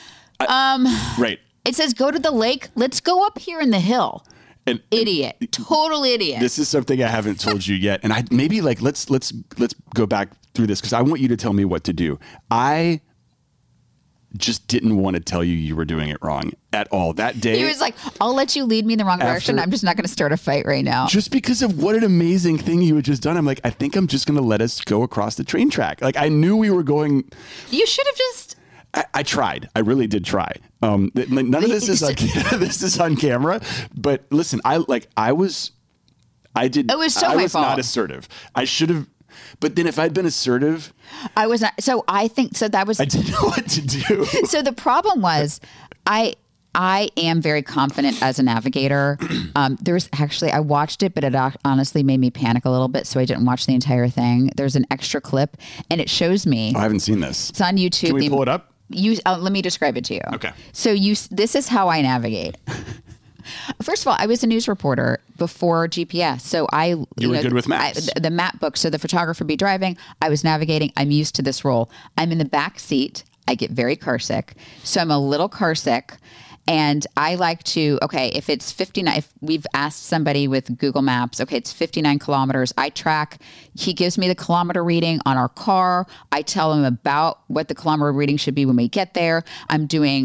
[SPEAKER 4] Right.
[SPEAKER 3] It says go to the lake. Let's go up here in the hill. Idiot. Total idiot.
[SPEAKER 4] This is something I haven't told you yet. And let's go back through this because I want you to tell me what to do. I just didn't want to tell you were doing it wrong at all. That day.
[SPEAKER 3] He was like, I'll let you lead me in the wrong direction. I'm just not going to start a fight right now.
[SPEAKER 4] Just because of what an amazing thing you had just done. I'm like, I think I'm just going to let us go across the train track. Like I knew we were going.
[SPEAKER 3] You should have just.
[SPEAKER 4] I tried. I really did try. None of this is this is on camera. But listen, I was not assertive. I should have. But then if I'd been assertive,
[SPEAKER 3] I was not. So I think so. That was.
[SPEAKER 4] I didn't know what to do.
[SPEAKER 3] So the problem was, I am very confident as a navigator. There's actually, I watched it, but it honestly made me panic a little bit. So I didn't watch the entire thing. There's an extra clip and it shows me.
[SPEAKER 4] Oh, I haven't seen this.
[SPEAKER 3] It's on YouTube.
[SPEAKER 4] Can we pull it up?
[SPEAKER 3] Let me describe it to you.
[SPEAKER 4] Okay.
[SPEAKER 3] So this is how I navigate. First of all, I was a news reporter before GPS. So
[SPEAKER 4] you were good with maps.
[SPEAKER 3] The map book. So the photographer be driving. I was navigating. I'm used to this role. I'm in the back seat. I get very car sick. So I'm a little car sick. And I like to, if it's 59, if we've asked somebody with Google Maps, it's 59 kilometers. I track, he gives me the kilometer reading on our car. I tell him about what the kilometer reading should be when we get there. I'm doing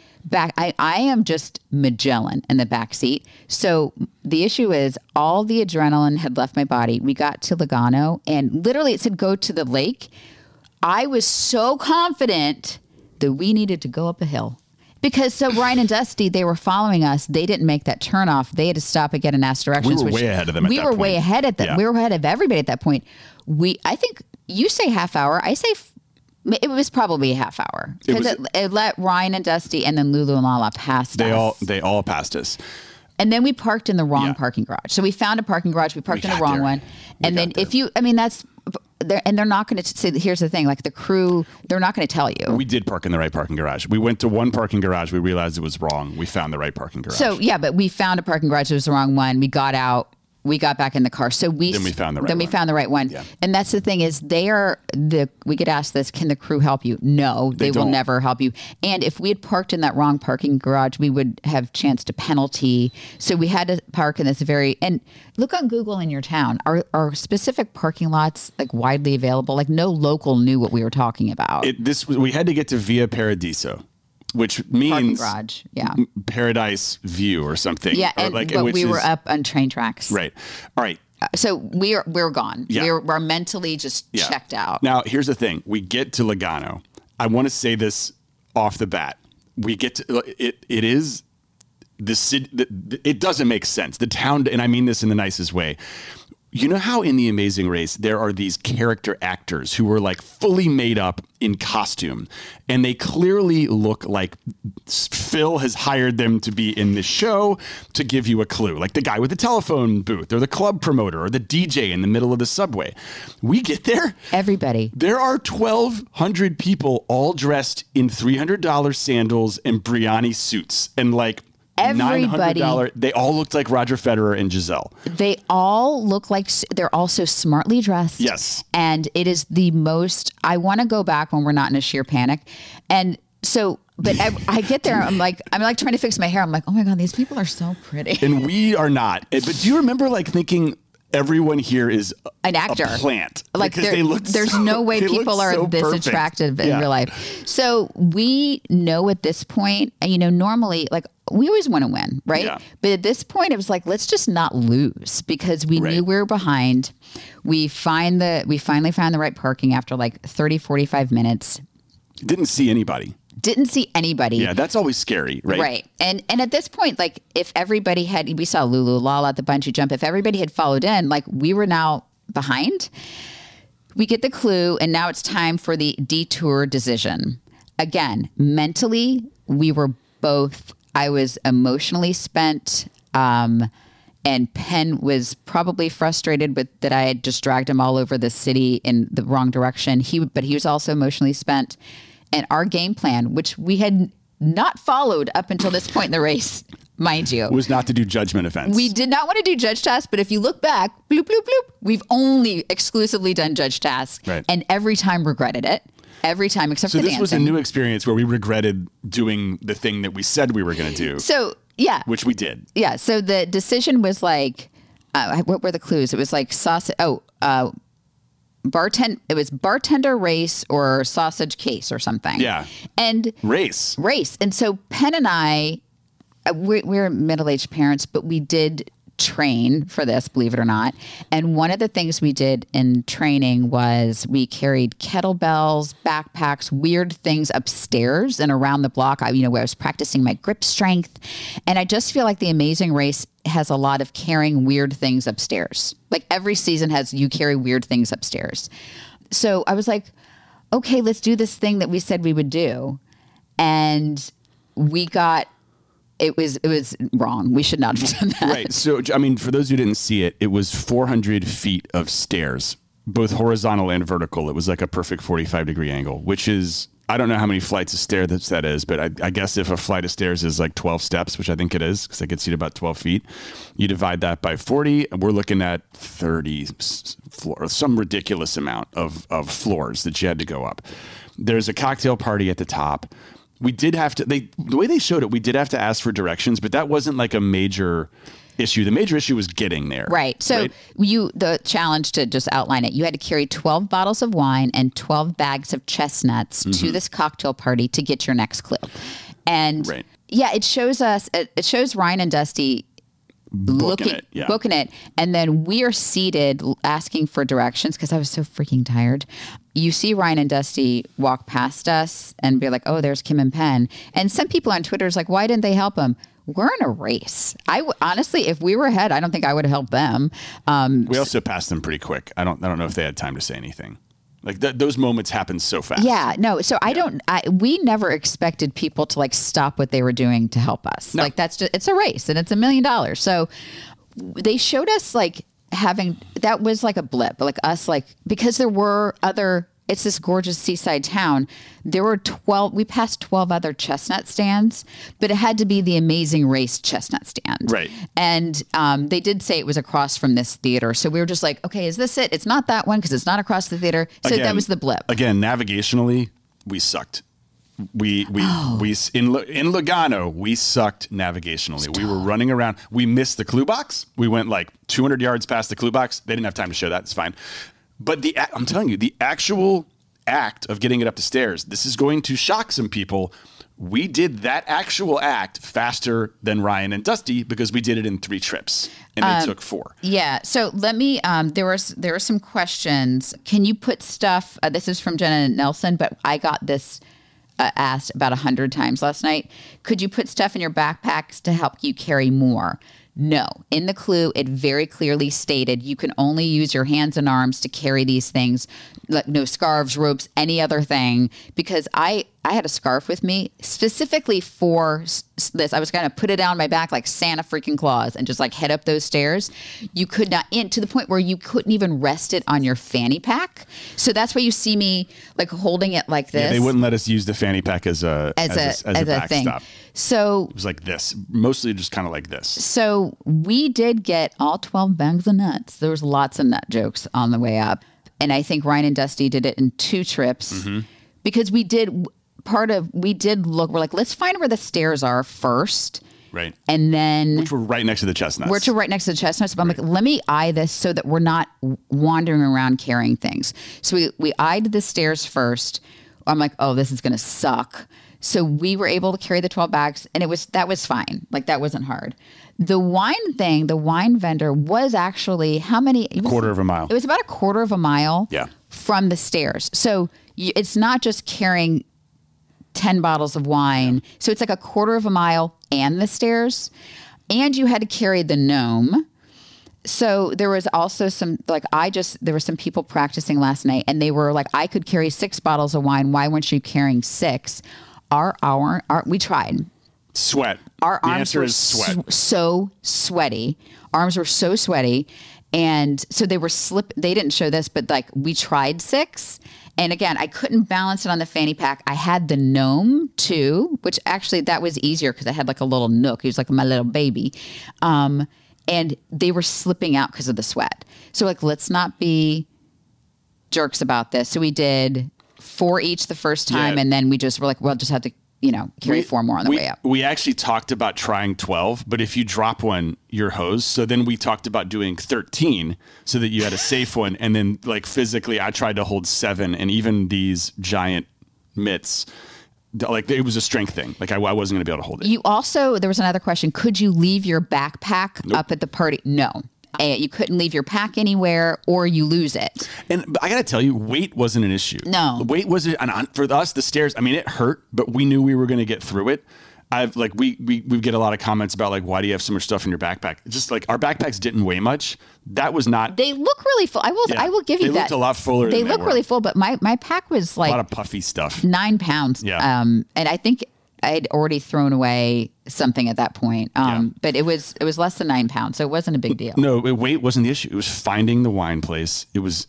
[SPEAKER 3] I am just Magellan in the back seat. So the issue is all the adrenaline had left my body. We got to Lugano and literally it said go to the lake. I was so confident that we needed to go up a hill. Because Ryan and Dusty, they were following us. They didn't make that turnoff. They had to stop and get an ass directions.
[SPEAKER 4] We were way ahead of them.
[SPEAKER 3] We were way ahead of them. Yeah. We were ahead of everybody at that point. I think you say half hour. I say it was probably a half hour because it let Ryan and Dusty and then Lulu and Lala pass us.
[SPEAKER 4] They all passed us.
[SPEAKER 3] And then we parked in the wrong parking garage. So we found a parking garage. We parked in the wrong one. And then that's. They're not going to say, here's the thing, the crew, they're not going to tell you.
[SPEAKER 4] We did park in the right parking garage. We went to one parking garage. We realized it was wrong. We found the right parking garage.
[SPEAKER 3] So, but we found a parking garage. It was the wrong one. We got out. We got back in the car. So we found the right one.
[SPEAKER 4] Yeah.
[SPEAKER 3] And that's the thing is we get asked this, can the crew help you? No, they will never help you. And if we had parked in that wrong parking garage, we would have chance to penalty. So we had to park in this and look on Google in your town. Are specific parking lots widely available? No local knew what we were talking about.
[SPEAKER 4] We had to get to Via Paradiso. Which means
[SPEAKER 3] garage,
[SPEAKER 4] Paradise View or something.
[SPEAKER 3] Yeah, but we were up on train tracks.
[SPEAKER 4] Right. All right.
[SPEAKER 3] So we're gone.
[SPEAKER 4] Yeah.
[SPEAKER 3] We're mentally just checked out.
[SPEAKER 4] Now, here's the thing. We get to Lugano. I want to say this off the bat. We get to it. It is the city. It doesn't make sense. The town, and I mean this in the nicest way. You know how in The Amazing Race, there are these character actors who were fully made up in costume, and they clearly look like Phil has hired them to be in this show to give you a clue, like the guy with the telephone booth or the club promoter or the DJ in the middle of the subway. We get there.
[SPEAKER 3] Everybody.
[SPEAKER 4] There are 1,200 people all dressed in $300 sandals and Brioni suits and
[SPEAKER 3] everybody.
[SPEAKER 4] $900. They all looked like Roger Federer and Giselle.
[SPEAKER 3] They all look like they're also smartly dressed.
[SPEAKER 4] Yes.
[SPEAKER 3] And it is the most, I want to go back when we're not in a sheer panic. And so, but I get there, I'm trying to fix my hair. I'm like, oh my God, these people are so pretty.
[SPEAKER 4] And we are not. But do you remember thinking everyone here is
[SPEAKER 3] an actor,
[SPEAKER 4] a plant?
[SPEAKER 3] Because there's no way people are this attractive in real life. So we know at this point, and normally we always want to win, right?
[SPEAKER 4] Yeah.
[SPEAKER 3] But at this point, it was like, let's just not lose because we knew we were behind. We finally found the right parking after like 30, 45 minutes.
[SPEAKER 4] Didn't see anybody.
[SPEAKER 3] Yeah,
[SPEAKER 4] that's always scary, right?
[SPEAKER 3] Right. And at this point, like if everybody we saw Lulu Lala at the bungee jump, if everybody had followed in, like we were now behind. We get the clue, and now it's time for the detour decision. Again, mentally, we were both, I was emotionally spent, and Penn was probably frustrated with that I had just dragged him all over the city in the wrong direction. But he was also emotionally spent. And our game plan, which we had not followed up until this point in the race, mind you,
[SPEAKER 4] was not to do judgment events.
[SPEAKER 3] We did not want to do judge tasks, but if you look back, bloop, bloop, bloop, we've only exclusively done judge tasks, and every time regretted it. Every time, except for dancing. So this was a
[SPEAKER 4] new experience where we regretted doing the thing that we said we were going to do.
[SPEAKER 3] So, yeah.
[SPEAKER 4] Which we did.
[SPEAKER 3] Yeah. So the decision was like, what were the clues? It was like sausage. It was bartender race or sausage case or something.
[SPEAKER 4] Yeah.
[SPEAKER 3] And
[SPEAKER 4] race.
[SPEAKER 3] And so Penn and I, we're middle-aged parents, but we did train for this, believe it or not. And one of the things we did in training was we carried kettlebells, backpacks, weird things upstairs and around the block. Where I was practicing my grip strength. And I just feel like the Amazing Race has a lot of carrying weird things upstairs. Like every season you carry weird things upstairs. So I was like, okay, let's do this thing that we said we would do. And it was wrong. We should not have done that.
[SPEAKER 4] Right. So, I mean, for those who didn't see it, it was 400 feet of stairs, both horizontal and vertical. It was like a perfect 45-degree angle, which is, I don't know how many flights of stairs that is, but I guess if a flight of stairs is like 12 steps, which I think it is, because I could see it about 12 feet, you divide that by 40, and we're looking at 30 floors, some ridiculous amount of floors that you had to go up. There's a cocktail party at the top. We did have to, the way they showed it, we did have to ask for directions, but that wasn't like a major issue. The major issue was getting there.
[SPEAKER 3] Right. So the challenge, to just outline it, you had to carry 12 bottles of wine and 12 bags of chestnuts to this cocktail party to get your next clue. And it shows Ryan and Dusty booking it. And then we are seated asking for directions because I was so freaking tired. You see Ryan and Dusty walk past us and be like, oh, there's Kim and Penn. And some people on Twitter is like, why didn't they help them? We're in a race. Honestly, if we were ahead, I don't think I would have helped them.
[SPEAKER 4] We also passed them pretty quick. I don't know if they had time to say anything. Like those moments happen so fast.
[SPEAKER 3] Yeah, no. So we never expected people to like stop what they were doing to help us. No. Like it's a race and it's $1 million. So they showed us like that was like a blip, like us, like, because there were it's this gorgeous seaside town. There were we passed 12 other chestnut stands, but it had to be the Amazing Race chestnut stand.
[SPEAKER 4] Right.
[SPEAKER 3] And they did say it was across from this theater. So we were just like, okay, is this it? It's not that one because it's not across the theater. So that was the blip.
[SPEAKER 4] Again, navigationally, we sucked. In Lugano, we sucked navigationally. Stop. We were running around. We missed the clue box. We went like 200 yards past the clue box. They didn't have time to show that. It's fine. But I'm telling you, the actual act of getting it up the stairs, this is going to shock some people. We did that actual act faster than Ryan and Dusty because we did it in 3 trips and they took 4.
[SPEAKER 3] Yeah. So let me, there were some questions. Can you put stuff, this is from Jenna Nelson, but I got this asked about 100 times last night. Could you put stuff in your backpacks to help you carry more? No. In the clue, it very clearly stated you can only use your hands and arms to carry these things, like no scarves, ropes, any other thing, because I had a scarf with me specifically for this. I was going to put it down my back like Santa freaking Claus and just like head up those stairs. You could not, to the point where you couldn't even rest it on your fanny pack. So that's why you see me like holding it like this.
[SPEAKER 4] Yeah, they wouldn't let us use the fanny pack as a backstop.
[SPEAKER 3] Thing. So
[SPEAKER 4] it was like this, mostly just kind of like this.
[SPEAKER 3] So we did get all 12 bags of nuts. There was lots of nut jokes on the way up. And I think Ryan and Dusty did it in 2 trips because we did look, we're like, let's find where the stairs are first.
[SPEAKER 4] Right.
[SPEAKER 3] And then.
[SPEAKER 4] Which were right next to the chestnuts.
[SPEAKER 3] But I'm like, let me eye this so that we're not wandering around carrying things. So we eyed the stairs first. I'm like, oh, this is going to suck. So we were able to carry the 12 bags, and that was fine. Like, that wasn't hard. The wine thing, the wine vendor was actually how many?
[SPEAKER 4] Quarter of a mile.
[SPEAKER 3] It was about a quarter of a mile
[SPEAKER 4] Yeah.
[SPEAKER 3] from the stairs. So it's not just carrying 10 bottles of wine. So it's like a quarter of a mile and the stairs. And you had to carry the gnome. So there was also there were some people practicing last night, and they were like, I could carry 6 bottles of wine. Why weren't you carrying 6? We tried.
[SPEAKER 4] Sweat.
[SPEAKER 3] Our
[SPEAKER 4] the
[SPEAKER 3] arms
[SPEAKER 4] answer
[SPEAKER 3] were
[SPEAKER 4] is sweat.
[SPEAKER 3] so sweaty. Arms were so sweaty. And so they were they didn't show this, but like we tried 6. And again, I couldn't balance it on the fanny pack. I had the gnome too, which actually that was easier because I had like a little nook. He was like my little baby. And they were slipping out because of the sweat. So like, let's not be jerks about this. So we did 4 each the first time.
[SPEAKER 4] Yeah.
[SPEAKER 3] And then we just were like, well, just have to, carry 4 more on the way up.
[SPEAKER 4] We actually talked about trying 12, but if you drop one, you're hosed. So then we talked about doing 13 so that you had a safe one. And then like physically, I tried to hold 7, and even these giant mitts, like it was a strength thing. Like I wasn't going to be able to hold it.
[SPEAKER 3] There was another question. Could you leave your backpack up at the party? No. You couldn't leave your pack anywhere, or you lose it.
[SPEAKER 4] And I got to tell you, weight wasn't an issue.
[SPEAKER 3] No.
[SPEAKER 4] Weight wasn't, and for us, the stairs, I mean, it hurt, but we knew we were going to get through it. We get a lot of comments about like, why do you have so much stuff in your backpack? Just like our backpacks didn't weigh much. That was not.
[SPEAKER 3] They look really full. I will give you that.
[SPEAKER 4] They looked a lot fuller.
[SPEAKER 3] They look really full, but my pack was like
[SPEAKER 4] a lot of puffy stuff.
[SPEAKER 3] 9 pounds.
[SPEAKER 4] Yeah.
[SPEAKER 3] And I think I'd already thrown away something at that point. But it was less than 9 pounds, so it wasn't a big deal.
[SPEAKER 4] No, weight wasn't the issue. It was finding the wine place. It was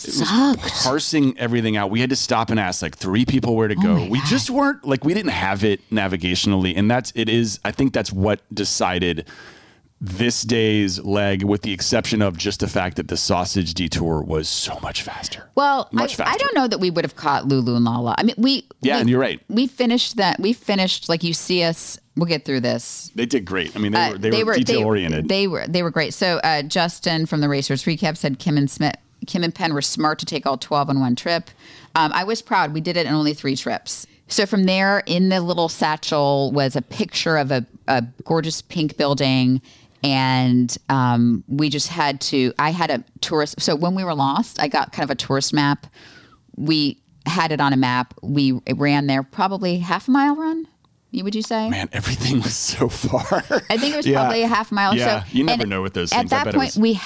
[SPEAKER 4] parsing everything out. We had to stop and ask like 3 people where to go. We just weren't like, we didn't have it navigationally, and I think that's what decided this day's leg, with the exception of just the fact that the sausage detour was so much faster.
[SPEAKER 3] Well, I don't know that we would have caught Lulu and Lala. I mean,
[SPEAKER 4] and you're right.
[SPEAKER 3] We finished like, you see us. We'll get through this.
[SPEAKER 4] They did great. I mean, they were detail oriented.
[SPEAKER 3] They were great. So Justin from the Racers Recap said Kim and Penn were smart to take all 12 on one trip. I was proud. We did it in only 3 trips. So from there, in the little satchel was a picture of a gorgeous pink building. And we just I had a tourist. So when we were lost, I got kind of a tourist map. We had it on a map. We ran there, probably half a mile run. Would you say?
[SPEAKER 4] Man, everything was so far.
[SPEAKER 3] I think it was probably a half mile.
[SPEAKER 4] Yeah,
[SPEAKER 3] so,
[SPEAKER 4] you never know with those things.
[SPEAKER 3] At that point, we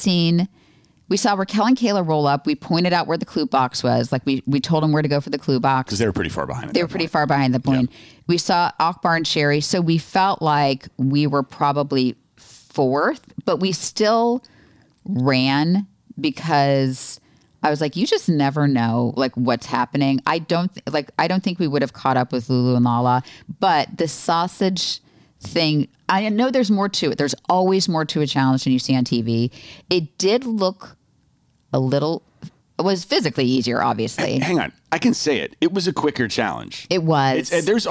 [SPEAKER 3] saw Raquel and Kayla roll up. We pointed out where the clue box was. Like we told them where to go for the clue box.
[SPEAKER 4] Because they were pretty far behind.
[SPEAKER 3] They were pretty far behind the point. Yeah. We saw Akbar and Sherry. So we felt like we were probably 4th, but we still ran because I was like, you just never know like what's happening. I don't think we would have caught up with Lulu and Lala, but the sausage thing, I know there's more to it. There's always more to a challenge than you see on TV. It did look it was physically easier, obviously.
[SPEAKER 4] Hang on. I can say it. It was a quicker challenge.
[SPEAKER 3] It was.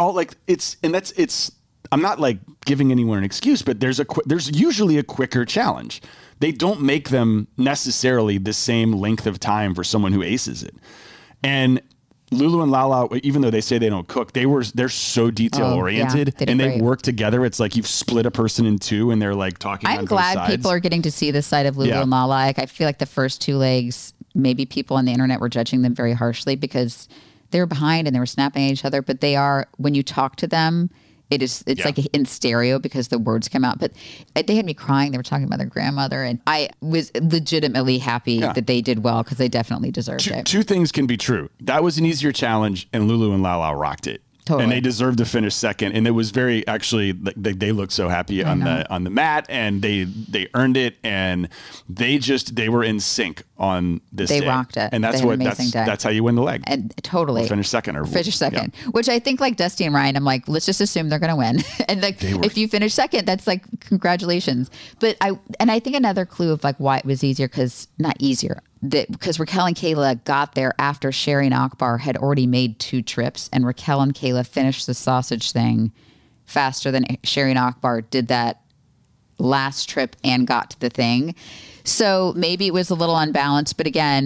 [SPEAKER 4] I'm not like giving anyone an excuse, but there's usually a quicker challenge. They don't make them necessarily the same length of time for someone who aces it. And Lulu and Lala, even though they say they don't cook, they're so detail oriented and they work together. It's like you've split a person in 2 and they're like talking on both sides.
[SPEAKER 3] I'm glad people are getting to see the side of Lulu and Lala. Like, I feel like the first 2 legs, maybe people on the internet were judging them very harshly because they were behind and they were snapping at each other. But they are, when you talk to them, it's like in stereo because the words come out. But they had me crying. They were talking about their grandmother. And I was legitimately happy that they did well because they definitely deserved it.
[SPEAKER 4] 2 things can be true. That was an easier challenge and Lulu and Lala rocked it.
[SPEAKER 3] Totally.
[SPEAKER 4] And they deserved to finish second. And it was very, actually, they looked so happy on the mat, and they earned it, and they were in sync on this day.
[SPEAKER 3] They rocked it.
[SPEAKER 4] And that's how you win the leg.
[SPEAKER 3] And totally.
[SPEAKER 4] Or finish second.
[SPEAKER 3] Which I think like Dusty and Ryan, I'm like, let's just assume they're going to win. And like, if you finish second, that's like, congratulations. But I think another clue of like why it was easier, because Raquel and Kayla got there after Sherry and Akbar had already made 2 trips, and Raquel and Kayla finished the sausage thing faster than Sherry and Akbar did that last trip and got to the thing. So maybe it was a little unbalanced, but again,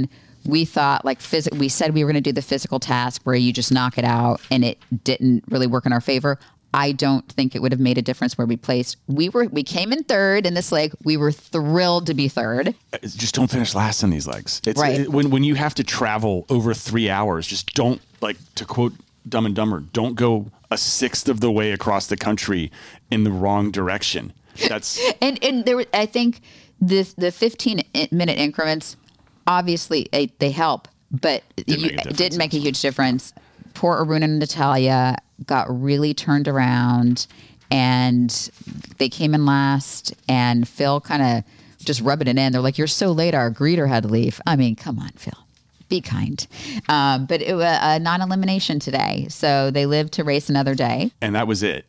[SPEAKER 3] we thought like we said we were going to do the physical task where you just knock it out, and it didn't really work in our favor. I don't think it would have made a difference where we placed. We came in third in this leg. We were thrilled to be third.
[SPEAKER 4] Just don't finish last on these legs.
[SPEAKER 3] Right.
[SPEAKER 4] When you have to travel over 3 hours, just don't, like, to quote Dumb and Dumber, don't go a sixth of the way across the country in the wrong direction. That's
[SPEAKER 3] and there, I think the 15-minute increments, obviously they help, but it didn't make a huge difference. Poor Aruna and Natalia got really turned around, and they came in last, and Phil kind of just rubbing it in. They're like, "You're so late, our greeter had to leave." I mean, come on, Phil. Be kind. But it was a non-elimination today, so they lived to race another day.
[SPEAKER 4] And that was it.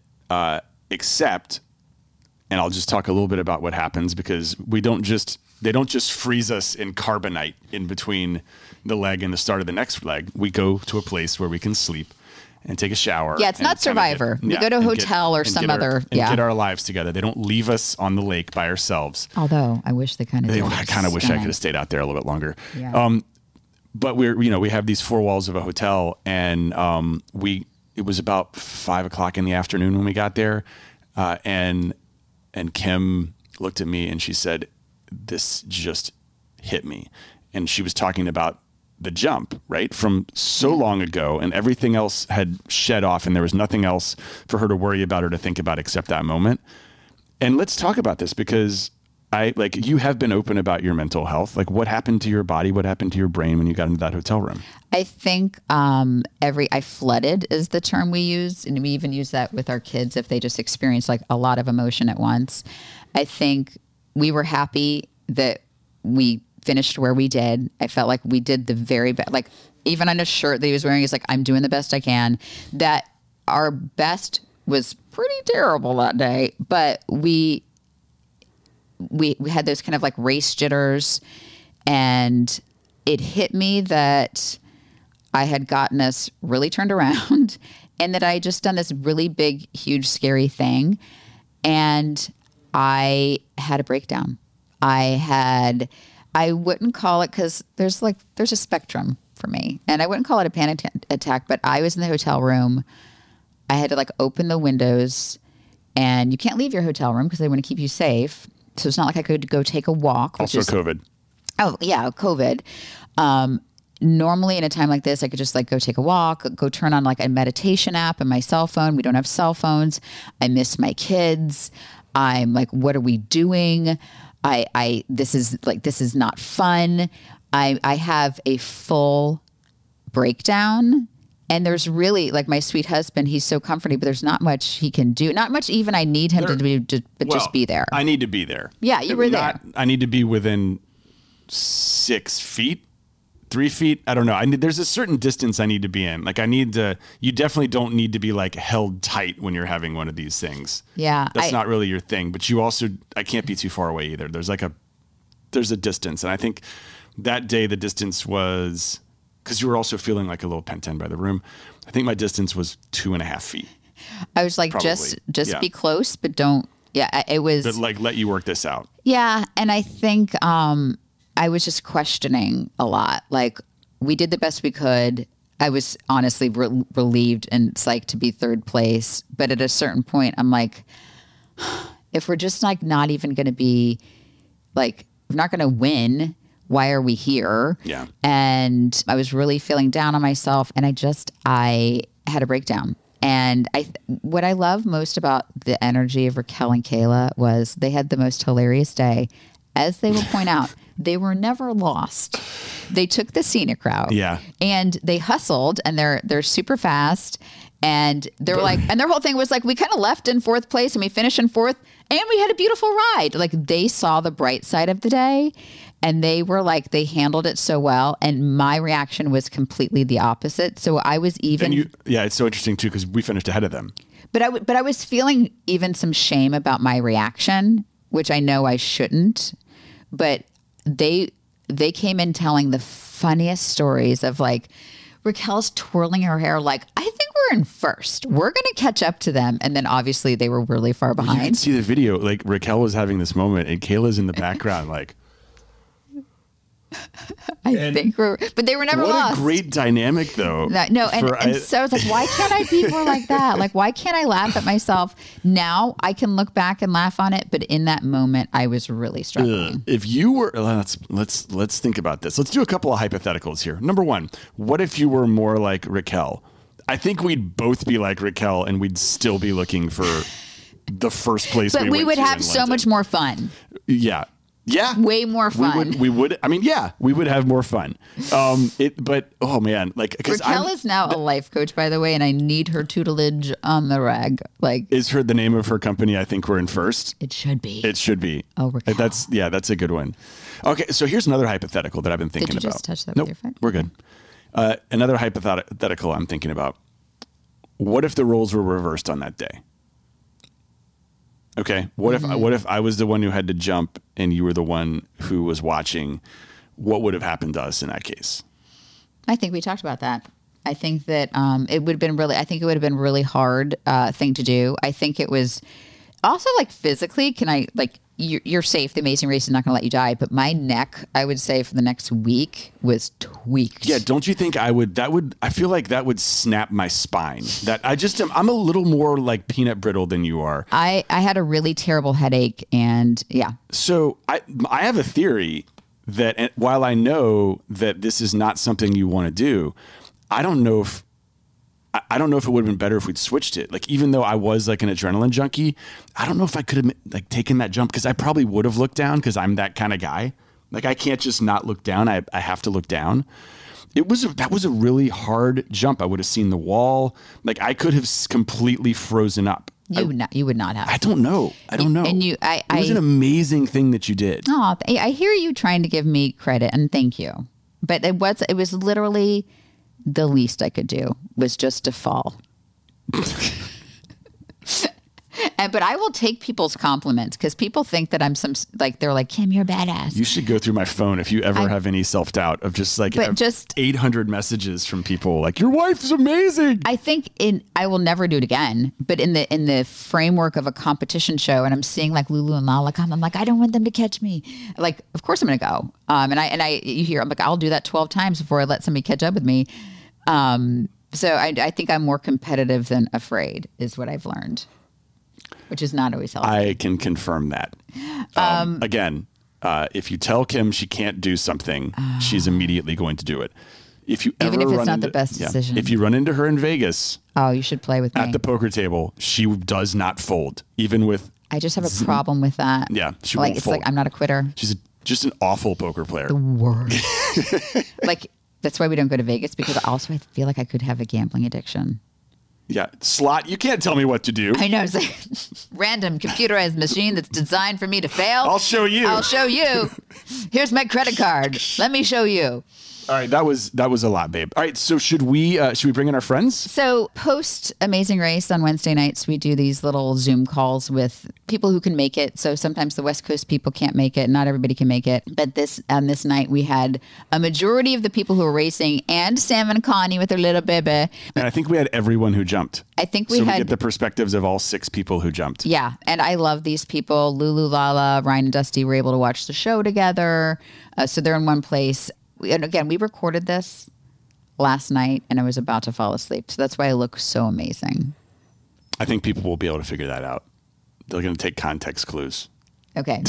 [SPEAKER 4] Except, and I'll just talk a little bit about what happens, because they don't just freeze us in carbonite in between the leg and the start of the next leg. We go to a place where we can sleep and take a shower.
[SPEAKER 3] Yeah, it's not Survivor. We go to a hotel or some other.
[SPEAKER 4] Get our lives together. They don't leave us on the lake by ourselves.
[SPEAKER 3] Although I wish they kind of did.
[SPEAKER 4] I kind of wish I could have stayed out there a little bit longer.
[SPEAKER 3] Yeah.
[SPEAKER 4] But we have these four walls of a hotel, and it was about 5 o'clock in the afternoon when we got there, and Kim looked at me and she said, "This just hit me," and she was talking about the jump, right, from so long ago, and everything else had shed off, and there was nothing else for her to worry about or to think about except that moment. And let's talk about this, because you have been open about your mental health. Like, what happened to your body? What happened to your brain when you got into that hotel room?
[SPEAKER 3] I think I flooded is the term we use. And we even use that with our kids if they just experience like a lot of emotion at once. I think we were happy that we finished where we did. I felt like we did the very best. Like, even on a shirt that he was wearing, he's like, "I'm doing the best I can." That our best was pretty terrible that day, but we had those kind of like race jitters, and it hit me that I had gotten us really turned around and that I had just done this really big, huge, scary thing. And I had a breakdown. I wouldn't call it, because there's a spectrum for me, and I wouldn't call it a panic attack, but I was in the hotel room. I had to like open the windows, and you can't leave your hotel room because they want to keep you safe. So it's not like I could go take a walk.
[SPEAKER 4] Also COVID.
[SPEAKER 3] Oh, yeah, COVID. Normally in a time like this, I could just like go take a walk, go turn on like a meditation app on my cell phone. We don't have cell phones. I miss my kids. I'm like, what are we doing? This is not fun. I have a full breakdown. And there's really, like, my sweet husband, he's so comforting, but there's not much he can do. Not much even I need him to do, just be there.
[SPEAKER 4] I need to be there.
[SPEAKER 3] Yeah, you were there.
[SPEAKER 4] I need to be within 6 feet, 3 feet. I don't know. There's a certain distance I need to be in. Like, you definitely don't need to be, like, held tight when you're having one of these things.
[SPEAKER 3] Yeah.
[SPEAKER 4] That's not really your thing. But I can't be too far away either. There's a distance. And I think that day the distance was, because you were also feeling like a little pent in by the room, I think my distance was 2.5 feet.
[SPEAKER 3] I was like, probably. just be close, but don't. Yeah, it was.
[SPEAKER 4] But like, let you work this out.
[SPEAKER 3] Yeah, and I think I was just questioning a lot. Like, we did the best we could. I was honestly relieved and psyched to be third place. But at a certain point, I'm like, if we're just like not even going to be, like, we're not going to win, why are we here?
[SPEAKER 4] Yeah.
[SPEAKER 3] And I was really feeling down on myself, and I had a breakdown. And what I love most about the energy of Raquel and Kayla was they had the most hilarious day. As they will point out, they were never lost. They took the scenic route.
[SPEAKER 4] Yeah.
[SPEAKER 3] And they hustled, and they're super fast. And they're like, and their whole thing was like, we kind of left in fourth place and we finished in fourth, and we had a beautiful ride. Like, they saw the bright side of the day. And they were like, they handled it so well. And my reaction was completely the opposite. So I was even.
[SPEAKER 4] It's so interesting too, because we finished ahead of them.
[SPEAKER 3] But I was feeling even some shame about my reaction, which I know I shouldn't. But they came in telling the funniest stories of like, Raquel's twirling her hair like, I think we're in first. We're going to catch up to them. And then obviously they were really far behind.
[SPEAKER 4] You can see the video. Like, Raquel was having this moment and Kayla's in the background like.
[SPEAKER 3] I think but they were never
[SPEAKER 4] what
[SPEAKER 3] lost.
[SPEAKER 4] What a great dynamic, though.
[SPEAKER 3] So I was like, why can't I be more like that? Like, why can't I laugh at myself? Now I can look back and laugh on it, but in that moment, I was really struggling.
[SPEAKER 4] If you were, let's think about this. Let's do a couple of hypotheticals here. Number one, what if you were more like Raquel? I think we'd both be like Raquel, and we'd still be looking for the first place.
[SPEAKER 3] But we would have so much more fun.
[SPEAKER 4] Yeah. Yeah.
[SPEAKER 3] Way more fun.
[SPEAKER 4] We would. I mean, yeah, we would have more fun. But oh man, like, because
[SPEAKER 3] Raquel is now a life coach, by the way, and I need her tutelage on the rag. Like,
[SPEAKER 4] is her the name of her company? I think we're in first.
[SPEAKER 3] It should be.
[SPEAKER 4] It should be.
[SPEAKER 3] Oh, Raquel.
[SPEAKER 4] That's a good one. Okay, so here's another hypothetical that I've been thinking about.
[SPEAKER 3] Did you just touch that
[SPEAKER 4] Nope,
[SPEAKER 3] with your foot?
[SPEAKER 4] We're good. Another hypothetical I'm thinking about. What if the roles were reversed on that day? Okay. What if I was the one who had to jump and you were the one who was watching? What would have happened to us in that case?
[SPEAKER 3] I think we talked about that. I think that it would have been really hard thing to do. I think it was also like physically, you're safe. The Amazing Race is not going to let you die. But my neck, I would say for the next week was tweaked.
[SPEAKER 4] Yeah. Don't you think I feel like that would snap my spine. I'm a little more like peanut brittle than you are.
[SPEAKER 3] I had a really terrible headache and yeah.
[SPEAKER 4] So I have a theory that while I know that this is not something you want to do, I don't know if it would have been better if we'd switched it. Like, even though I was like an adrenaline junkie, I don't know if I could have like taken that jump, because I probably would have looked down, because I'm that kind of guy. Like, I can't just not look down. I have to look down. That was a really hard jump. I would have seen the wall. Like, I could have completely frozen up.
[SPEAKER 3] You would not have.
[SPEAKER 4] I don't know.
[SPEAKER 3] And
[SPEAKER 4] it was an amazing thing that you did.
[SPEAKER 3] Oh, I hear you trying to give me credit, and thank you. But it was literally the least I could do was just to fall. But I will take people's compliments, because people think that I'm they're like, Kim, you're a badass.
[SPEAKER 4] You should go through my phone if you ever have any self-doubt of just 800 messages from people like, your wife is amazing.
[SPEAKER 3] I think I will never do it again, but in the framework of a competition show, and I'm seeing like Lulu and Lala come, I'm like, I don't want them to catch me. Like, of course I'm going to go. I'm like, I'll do that 12 times before I let somebody catch up with me. So I think I'm more competitive than afraid is what I've learned, which is not always helpful.
[SPEAKER 4] I can confirm that. Again, if you tell Kim she can't do something, she's immediately going to do it.
[SPEAKER 3] Even if it's not the best decision.
[SPEAKER 4] If you run into her in Vegas,
[SPEAKER 3] you should play with me
[SPEAKER 4] at the poker table. She does not fold, even with.
[SPEAKER 3] I just have a problem with that.
[SPEAKER 4] Yeah, she won't fold.
[SPEAKER 3] Like I'm not a quitter.
[SPEAKER 4] She's just an awful poker player.
[SPEAKER 3] The worst. That's why we don't go to Vegas, because also I feel like I could have a gambling addiction.
[SPEAKER 4] Yeah. Slot, you can't tell me what to do.
[SPEAKER 3] I know. It's like random computerized machine that's designed for me to fail.
[SPEAKER 4] I'll show you.
[SPEAKER 3] Here's my credit card. Let me show you.
[SPEAKER 4] All right, that was a lot, babe. All right, so should we bring in our friends?
[SPEAKER 3] So post Amazing Race on Wednesday nights, we do these little Zoom calls with people who can make it. So sometimes the West Coast people can't make it. Not everybody can make it. But this night, we had a majority of the people who were racing, and Sam and Connie with their little baby.
[SPEAKER 4] And I think we had everyone who jumped.
[SPEAKER 3] I think we
[SPEAKER 4] get the perspectives of all 6 people who jumped.
[SPEAKER 3] Yeah, and I love these people. Lulu, Lala, Ryan, and Dusty were able to watch the show together. So they're in one place. And again, we recorded this last night, and I was about to fall asleep. So that's why I look so amazing.
[SPEAKER 4] I think people will be able to figure that out. They're going to take context clues.
[SPEAKER 3] Okay.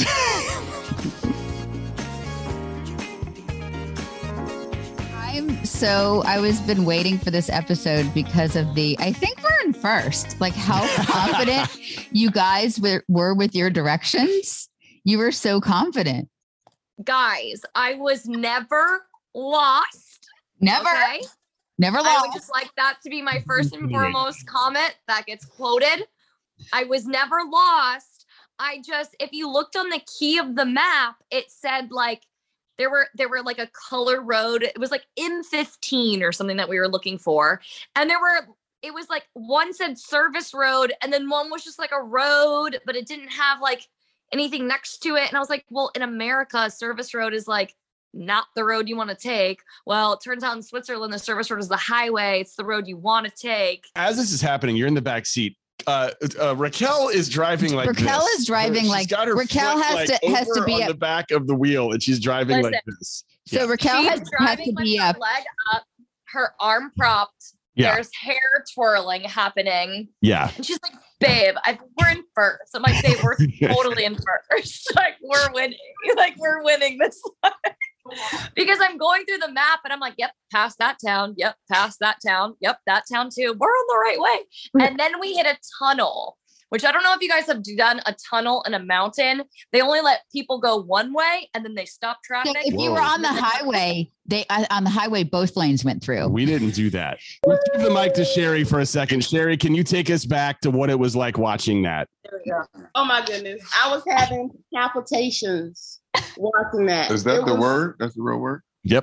[SPEAKER 3] I was been waiting for this episode because of I think we're in first. Like, how confident you guys were with your directions. You were so confident.
[SPEAKER 10] Guys, I was never lost.
[SPEAKER 3] Never.
[SPEAKER 10] Okay?
[SPEAKER 3] Never lost.
[SPEAKER 10] I would just like that to be my first and foremost comment that gets quoted. I was never lost. If you looked on the key of the map, it said like there were like a color road. It was like M15 or something that we were looking for. And it was like one said service road, and then one was just like a road, but it didn't have like anything next to it. And I was like, well, in America, service road is like not the road you want to take. Well, it turns out in Switzerland, the service road is the highway. It's the road you want to take.
[SPEAKER 4] As this is happening, you're in the back seat. Raquel is driving like
[SPEAKER 3] Raquel
[SPEAKER 4] this.
[SPEAKER 3] Is driving
[SPEAKER 4] She's
[SPEAKER 3] like
[SPEAKER 4] got her
[SPEAKER 3] Raquel
[SPEAKER 4] foot,
[SPEAKER 3] has to be
[SPEAKER 4] on the back of the wheel, and she's driving like this.
[SPEAKER 3] So Raquel
[SPEAKER 10] She's
[SPEAKER 3] has
[SPEAKER 10] driving
[SPEAKER 3] to
[SPEAKER 10] with
[SPEAKER 3] be
[SPEAKER 10] her
[SPEAKER 3] up.
[SPEAKER 10] leg up, her arm propped.
[SPEAKER 4] Yeah.
[SPEAKER 10] There's hair twirling happening.
[SPEAKER 4] Yeah.
[SPEAKER 10] And she's like, babe, we're in first. I'm like, babe, we're totally in first. Like, we're winning. Like, we're winning this one. Because I'm going through the map and I'm like, yep, past that town. Yep, past that town. Yep, that town too. We're on the right way. And then we hit a tunnel, which I don't know if you guys have done a tunnel in a mountain. They only let people go one way and then they stop traffic.
[SPEAKER 3] If you were on the highway, both lanes went through.
[SPEAKER 4] We didn't do that. Let's give the mic to Sherry for a second. Sherry, can you take us back to what it was like watching that?
[SPEAKER 11] There we go. Oh my goodness. I was having palpitations watching that.
[SPEAKER 12] Is that the word? That's the real word?
[SPEAKER 4] Yep.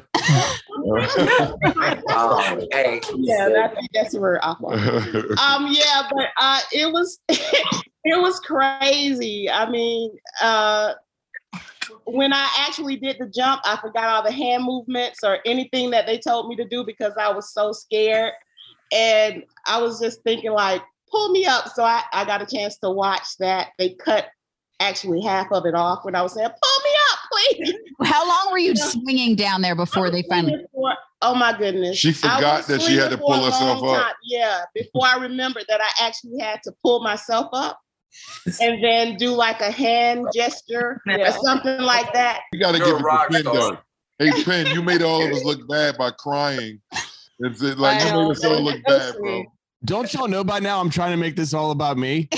[SPEAKER 11] Hey. Yeah, that's the word. Yeah, but it was crazy. I mean, when I actually did the jump, I forgot all the hand movements or anything that they told me to do because I was so scared. And I was just thinking like, pull me up. So I got a chance to watch that. They cut actually half of it off when I was saying, pull me up, please.
[SPEAKER 3] How long were you swinging down there before they finally?
[SPEAKER 11] Oh my goodness.
[SPEAKER 12] She forgot that she had to pull herself up.
[SPEAKER 11] Yeah, before I remembered that I actually had to pull myself up and then do like a hand gesture or something like that.
[SPEAKER 12] You got to give it to Penn though. Hey, Penn, you made all of us look bad by crying. It's like you made us all look bad, bro.
[SPEAKER 4] Don't y'all know by now I'm trying to make this all about me?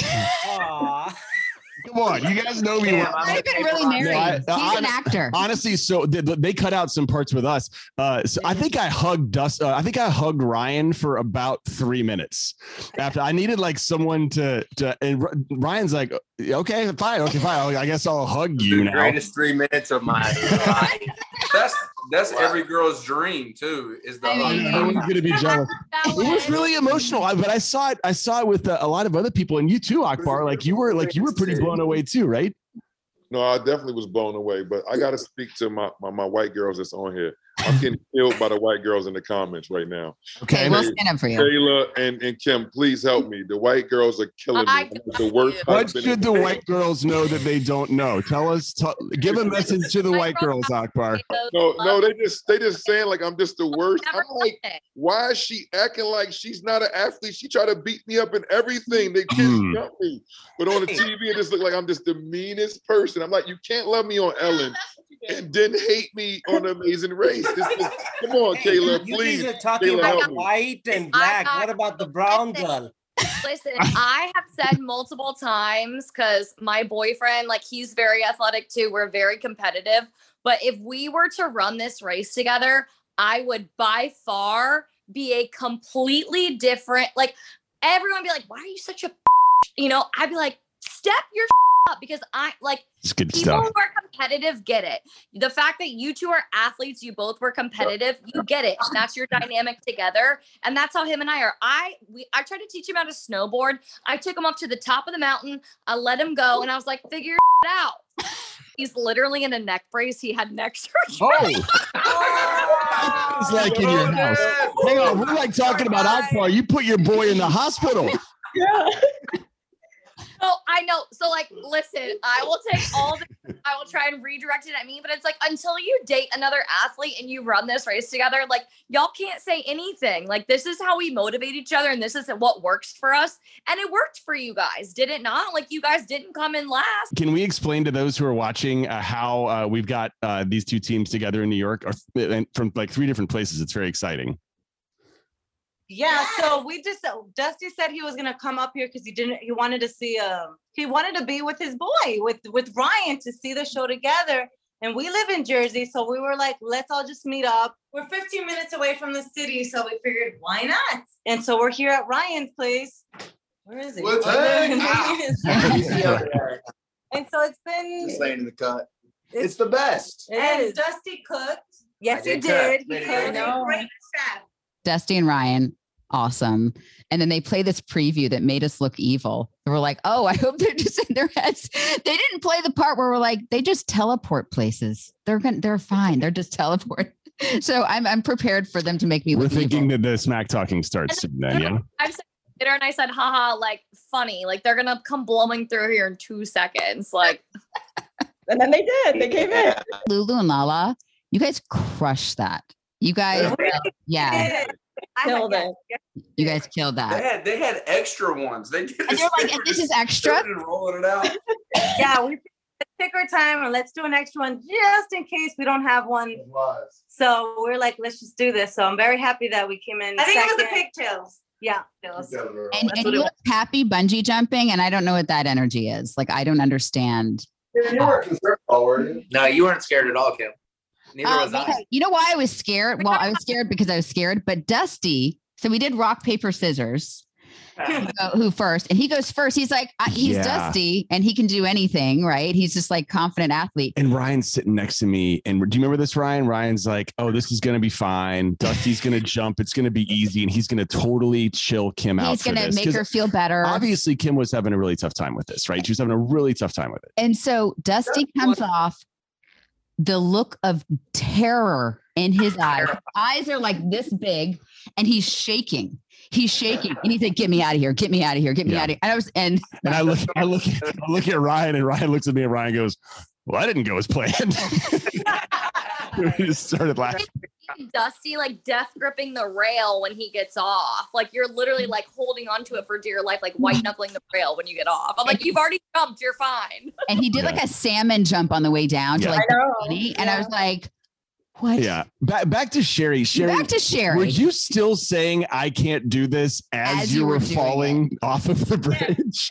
[SPEAKER 4] Come on, you guys know me.
[SPEAKER 3] Yeah, I've been really married. He's an actor.
[SPEAKER 4] Honestly, so they cut out some parts with us. So I think I hugged Ryan for about 3 minutes. After I needed like someone to and Ryan's like, okay, fine. I guess I'll hug you now.
[SPEAKER 13] Greatest 3 minutes of my life. That's every girl's dream too. Is the
[SPEAKER 4] everyone's gonna be jealous. It was really emotional, but I saw it with a lot of other people, and you too, Akbar. Like you were pretty blown away too, right?
[SPEAKER 12] No, I definitely was blown away. But I got to speak to my white girls that's on here. I'm getting killed by the white girls in the comments right now.
[SPEAKER 3] Okay, we'll stand up for you.
[SPEAKER 12] Kayla and Kim, please help me. The white girls are killing me. I'm the worst.
[SPEAKER 4] What should the white girls know that they don't know? Tell us. Give a message to the white girls, Akbar.
[SPEAKER 12] No, they just saying like I'm just the worst. I'm like, why is she acting like she's not an athlete? She tried to beat me up in everything. They kids jump me, but on the TV it just look like I'm just the meanest person. I'm like, you can't love me on Ellen and then hate me on Amazing Race. Come on, Kayla, please.
[SPEAKER 14] You guys are talking about white and black. What about the brown girl?
[SPEAKER 10] Listen, I have said multiple times because my boyfriend, like he's very athletic too. We're very competitive. But if we were to run this race together, I would by far be a completely different, like everyone would be like, why are you such a, I'd be like, step your up because I like people who are competitive get it. The fact that you two are athletes, you both were competitive, you get it. And that's your dynamic together. And that's how him and I are. I tried to teach him how to snowboard. I took him up to the top of the mountain. I let him go and I was like, figure it out. He's literally in a neck brace. He had neck surgery.
[SPEAKER 4] It's like in your house. Hang on, we're like talking about Akbar. You put your boy in the hospital.
[SPEAKER 11] Yeah.
[SPEAKER 10] So I know. So like, listen, I will try and redirect it at me, but it's like, until you date another athlete and you run this race together, like y'all can't say anything. Like, this is how we motivate each other. And this is what works for us. And it worked for you guys. Did it not? Like, you guys didn't come in last.
[SPEAKER 4] Can we explain to those who are watching how we've got these two teams together in New York or from like 3 different places? It's very exciting.
[SPEAKER 15] Yeah, so we just Dusty said he was gonna come up here because he wanted to see he wanted to be with his boy with Ryan to see the show together. And we live in Jersey, so we were like, let's all just meet up. We're 15 minutes away from the city, so we figured, why not? And so we're here at Ryan's place. Where is he?
[SPEAKER 13] What's
[SPEAKER 15] And so it's been
[SPEAKER 13] just laying in the cut. It's the best.
[SPEAKER 15] And Dusty cooked. Yes, he did. He cooked. Great chef.
[SPEAKER 3] Dusty and Ryan, awesome. And then they play this preview that made us look evil. And we're like, oh, I hope they're just in their heads. They didn't play the part where we're like, they just teleport places. They're fine. They're just teleport. So I'm prepared for them to make me look
[SPEAKER 4] We're thinking
[SPEAKER 3] evil.
[SPEAKER 4] that the smack talking starts soon then, yeah?
[SPEAKER 10] I'm sitting there and I said, haha, like funny. Like they're gonna come blowing through here in 2 seconds. Like
[SPEAKER 11] and then they did. They came in.
[SPEAKER 3] Lulu and Lala You guys crushed that. You guys, yeah.
[SPEAKER 15] Killed it.
[SPEAKER 3] You guys killed that.
[SPEAKER 13] They had extra ones. They did.
[SPEAKER 3] And they're like, if this is extra,
[SPEAKER 13] rolling it out.
[SPEAKER 15] Yeah, let's take our time and let's do an extra one just in case we don't have one. So we're like, let's just do this. So I'm very happy that we came in.
[SPEAKER 10] I think
[SPEAKER 15] second.
[SPEAKER 10] it was the pigtails.
[SPEAKER 15] Yeah.
[SPEAKER 3] and you look happy bungee jumping, and I don't know what that energy is. Like, I don't understand.
[SPEAKER 13] You weren't concerned, were you?
[SPEAKER 16] No, you weren't scared at all, Kim. Neither was I.
[SPEAKER 3] You know why I was scared? Well, I was scared because I was scared. But Dusty, so we did rock, paper, scissors. Who first? And he goes first. He's like, he's Dusty, and he can do anything, right? He's just like confident athlete.
[SPEAKER 4] And Ryan's sitting next to me. And do you remember this, Ryan? Ryan's like, oh, this is going to be fine. Dusty's going to jump. It's going to be easy. And he's going to totally chill Kim out.
[SPEAKER 3] He's going to make her feel better.
[SPEAKER 4] Obviously, Kim was having a really tough time with this, right? She was having a really tough time with it.
[SPEAKER 3] And so Dusty comes off, the look of terror in his eyes. His eyes are like this big, and he's shaking. He's shaking, and he's like, "Get me out of here! Get me out of here! Get me out of here!" And I
[SPEAKER 4] look at Ryan, and Ryan looks at me, and Ryan goes, "Well, that didn't go as planned." We just started laughing.
[SPEAKER 10] Dusty like death gripping the rail when he gets off. Like you're literally like holding onto it for dear life, like white knuckling the rail when you get off. I'm like, you've already jumped, you're fine.
[SPEAKER 3] And he did like a salmon jump on the way down to like the funny, and I was like, what?
[SPEAKER 4] Yeah. Back to Sherry.
[SPEAKER 3] Back to Sherry.
[SPEAKER 4] Were you still saying I can't do this as you were falling off of the bridge?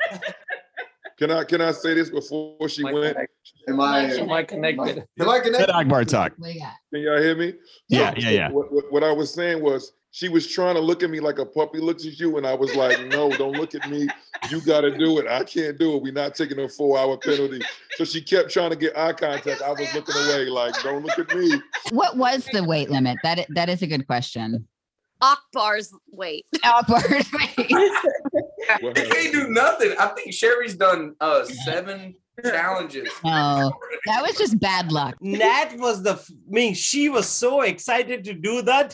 [SPEAKER 12] Can I say this before she went?
[SPEAKER 16] Am I connected?
[SPEAKER 4] Let Akbar talk.
[SPEAKER 12] Can y'all hear me?
[SPEAKER 4] Yeah.
[SPEAKER 12] What I was saying was she was trying to look at me like a puppy looks at you, and I was like, no, don't look at me. You got to do it. I can't do it. We're not taking a 4-hour penalty. So she kept trying to get eye contact. I was looking away like, don't look at me.
[SPEAKER 3] What was the weight limit? That is a good question.
[SPEAKER 10] Akbar's weight.
[SPEAKER 3] Akbar's weight.
[SPEAKER 13] They can't do nothing. I think Sherry's done 7 challenges.
[SPEAKER 3] No, that was just bad luck.
[SPEAKER 14] Nat was she was so excited to do that.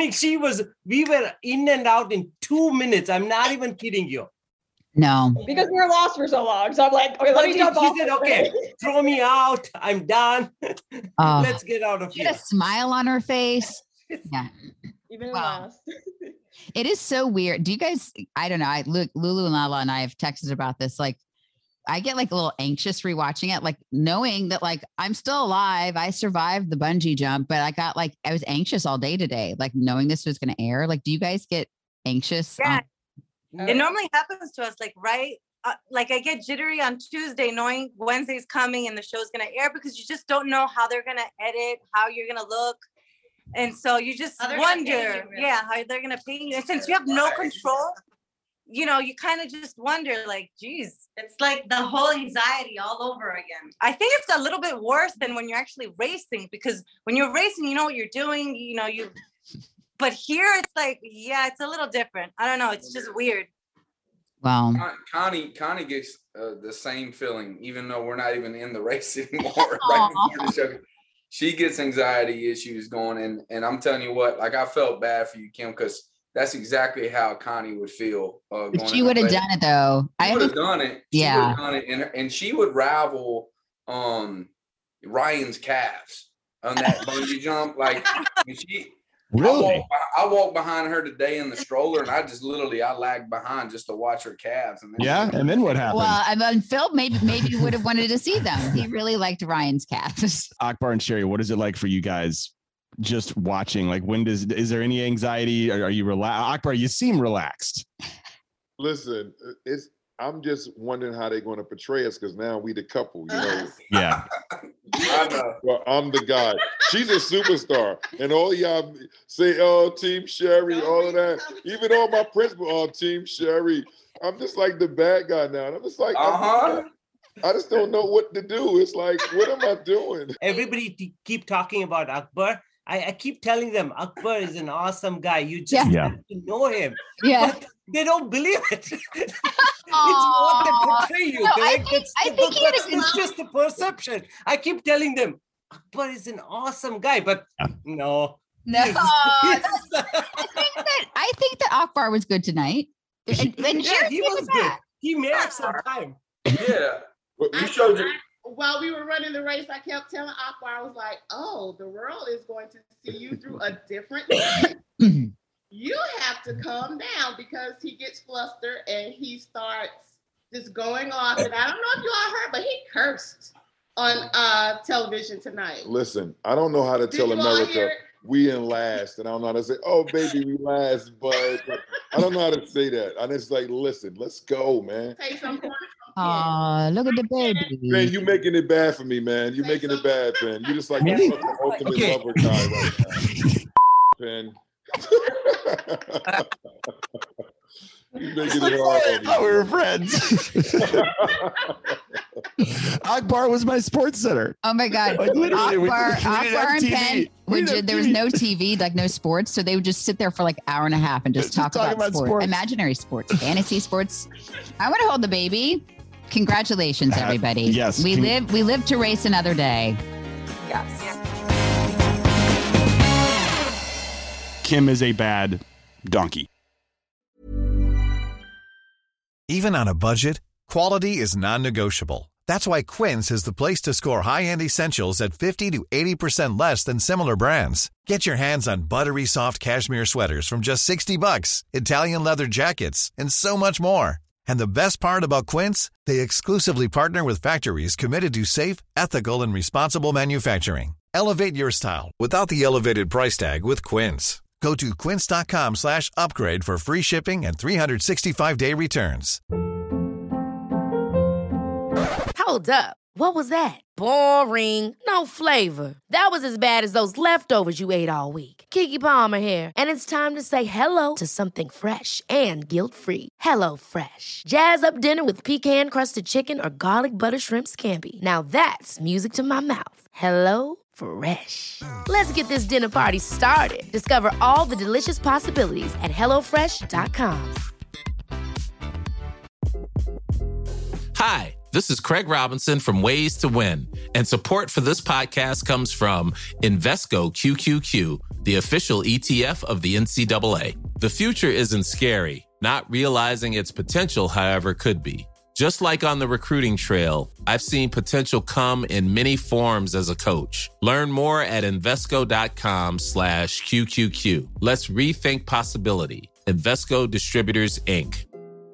[SPEAKER 14] We were in and out in 2 minutes. I'm not even kidding you.
[SPEAKER 3] No.
[SPEAKER 17] Because we were lost for so long. So I'm like, okay, let me jump off.
[SPEAKER 14] He said, okay, throw me out. I'm done. Let's get out of here.
[SPEAKER 3] She had a smile on her face. Yeah.
[SPEAKER 17] Even last.
[SPEAKER 3] It is so weird. Do you guys, I don't know. Lulu and Lala and I have texted about this. Like, I get like a little anxious rewatching it, like knowing that like I'm still alive. I survived the bungee jump, but I was anxious all day today, like knowing this was going to air. Like, do you guys get anxious?
[SPEAKER 15] Yeah. It normally happens to us, like, right? Like I get jittery on Tuesday knowing Wednesday's coming and the show's going to air because you just don't know how they're going to edit, how you're going to look. And so you just wonder, how they're going to pay you. And since you have no control, you know, you kind of just wonder, like, geez,
[SPEAKER 10] it's like the whole anxiety all over again.
[SPEAKER 15] I think it's a little bit worse than when you're actually racing, because when you're racing, you know what you're doing, you know, but here it's like, yeah, it's a little different. I don't know. It's just weird.
[SPEAKER 3] Wow.
[SPEAKER 13] Connie gets the same feeling, even though we're not even in the race anymore. Right before the show. She gets anxiety issues going, and I'm telling you what, like I felt bad for you, Kim, because that's exactly how Connie would feel.
[SPEAKER 3] She would have done it though.
[SPEAKER 13] She would have done it.
[SPEAKER 3] Yeah.
[SPEAKER 13] And she would rival Ryan's calves on that bungee jump. Like
[SPEAKER 4] really?
[SPEAKER 13] I walked behind her today in the stroller, and I lagged behind just to watch her calves. And
[SPEAKER 4] then what happened?
[SPEAKER 3] Well, I mean, Phil maybe would have wanted to see them. He really liked Ryan's calves.
[SPEAKER 4] Akbar and Sherry, what is it like for you guys? Just watching, like, is there any anxiety? Are you relaxed? Akbar, you seem relaxed.
[SPEAKER 12] Listen, I'm just wondering how they're going to portray us because now we the couple, you know.
[SPEAKER 4] Yeah.
[SPEAKER 12] I know. Well, I'm the guy. She's a superstar, and all y'all say, "Oh, Team Sherry," all of that. Even all my principal, "Oh, Team Sherry." I'm just like the bad guy now, and I'm just like, I just don't know what to do. It's like, what am I doing?
[SPEAKER 14] Everybody keep talking about Akbar. I keep telling them Akbar is an awesome guy. You just have to know him.
[SPEAKER 3] Yeah.
[SPEAKER 14] But they don't believe it. It's what they portray you. It's just the perception. I keep telling them Akbar is an awesome guy, but no.
[SPEAKER 3] I think that Akbar was good tonight. And
[SPEAKER 14] he was good. He made up some time.
[SPEAKER 13] Yeah. You showed
[SPEAKER 11] while we were running the race, I kept telling Akbar, I was like, oh, the world is going to see you through a different lens. You have to calm down, because he gets flustered and he starts just going off. And I don't know if you all heard, but he cursed on television tonight.
[SPEAKER 12] Listen, I don't know how to tell America we in last, and I don't know how to say, oh, baby, we last, but I don't know how to say that. I'm just like, listen, let's go, man.
[SPEAKER 11] Say something.
[SPEAKER 3] Aw, look at the baby.
[SPEAKER 12] Man, you making it bad for me, man. You're making it bad, Ben. You just like the fucking ultimate lover guy right now. Ben. You making it hard on me.
[SPEAKER 18] Oh, we were friends. Akbar was my sports center.
[SPEAKER 3] Oh my God.
[SPEAKER 18] Like, literally,
[SPEAKER 3] Akbar and Penn there was no TV, like no sports. So they would just sit there for like an hour and a half and just talk about sports. Imaginary sports, fantasy sports. I want to hold the baby. Congratulations, everybody.
[SPEAKER 18] Yes.
[SPEAKER 3] We live to race another day.
[SPEAKER 17] Yes.
[SPEAKER 4] Kim is a bad donkey.
[SPEAKER 19] Even on a budget, quality is non-negotiable. That's why Quince is the place to score high-end essentials at 50 to 80% less than similar brands. Get your hands on buttery soft cashmere sweaters from just $60, Italian leather jackets, and so much more. And the best part about Quince, they exclusively partner with factories committed to safe, ethical, and responsible manufacturing. Elevate your style without the elevated price tag with Quince. Go to quince.com/upgrade for free shipping and 365-day returns.
[SPEAKER 1] Hold up. What was that? Boring. No flavor. That was as bad as those leftovers you ate all week. Keke Palmer here, and it's time to say hello to something fresh and guilt-free. Hello Fresh. Jazz up dinner with pecan-crusted chicken or garlic butter shrimp scampi. Now that's music to my mouth. Hello Fresh. Let's get this dinner party started. Discover all the delicious possibilities at HelloFresh.com.
[SPEAKER 20] Hi, this is Craig Robinson from Ways to Win, and support for this podcast comes from Invesco QQQ, the official ETF of the NCAA. The future isn't scary. Not realizing its potential, however, could be. Just like on the recruiting trail, I've seen potential come in many forms as a coach. Learn more at Invesco.com/QQQ. Let's rethink possibility. Invesco Distributors, Inc.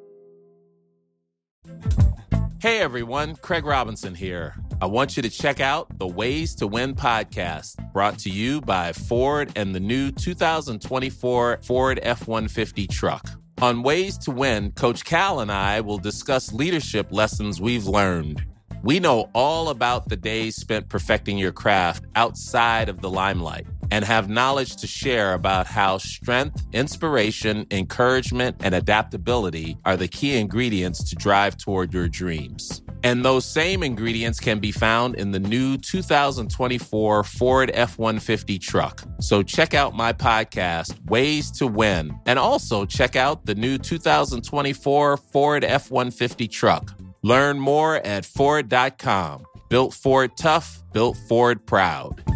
[SPEAKER 20] Hey everyone, Craig Robinson here. I want you to check out the Ways to Win podcast, brought to you by Ford and the new 2024 Ford F-150 truck. On Ways to Win, Coach Cal and I will discuss leadership lessons we've learned. We know all about the days spent perfecting your craft outside of the limelight and have knowledge to share about how strength, inspiration, encouragement, and adaptability are the key ingredients to drive toward your dreams. And those same ingredients can be found in the new 2024 Ford F-150 truck. So check out my podcast, Ways to Win, and also check out the new 2024 Ford F-150 truck. Learn more at Ford.com. Built Ford tough, built Ford proud.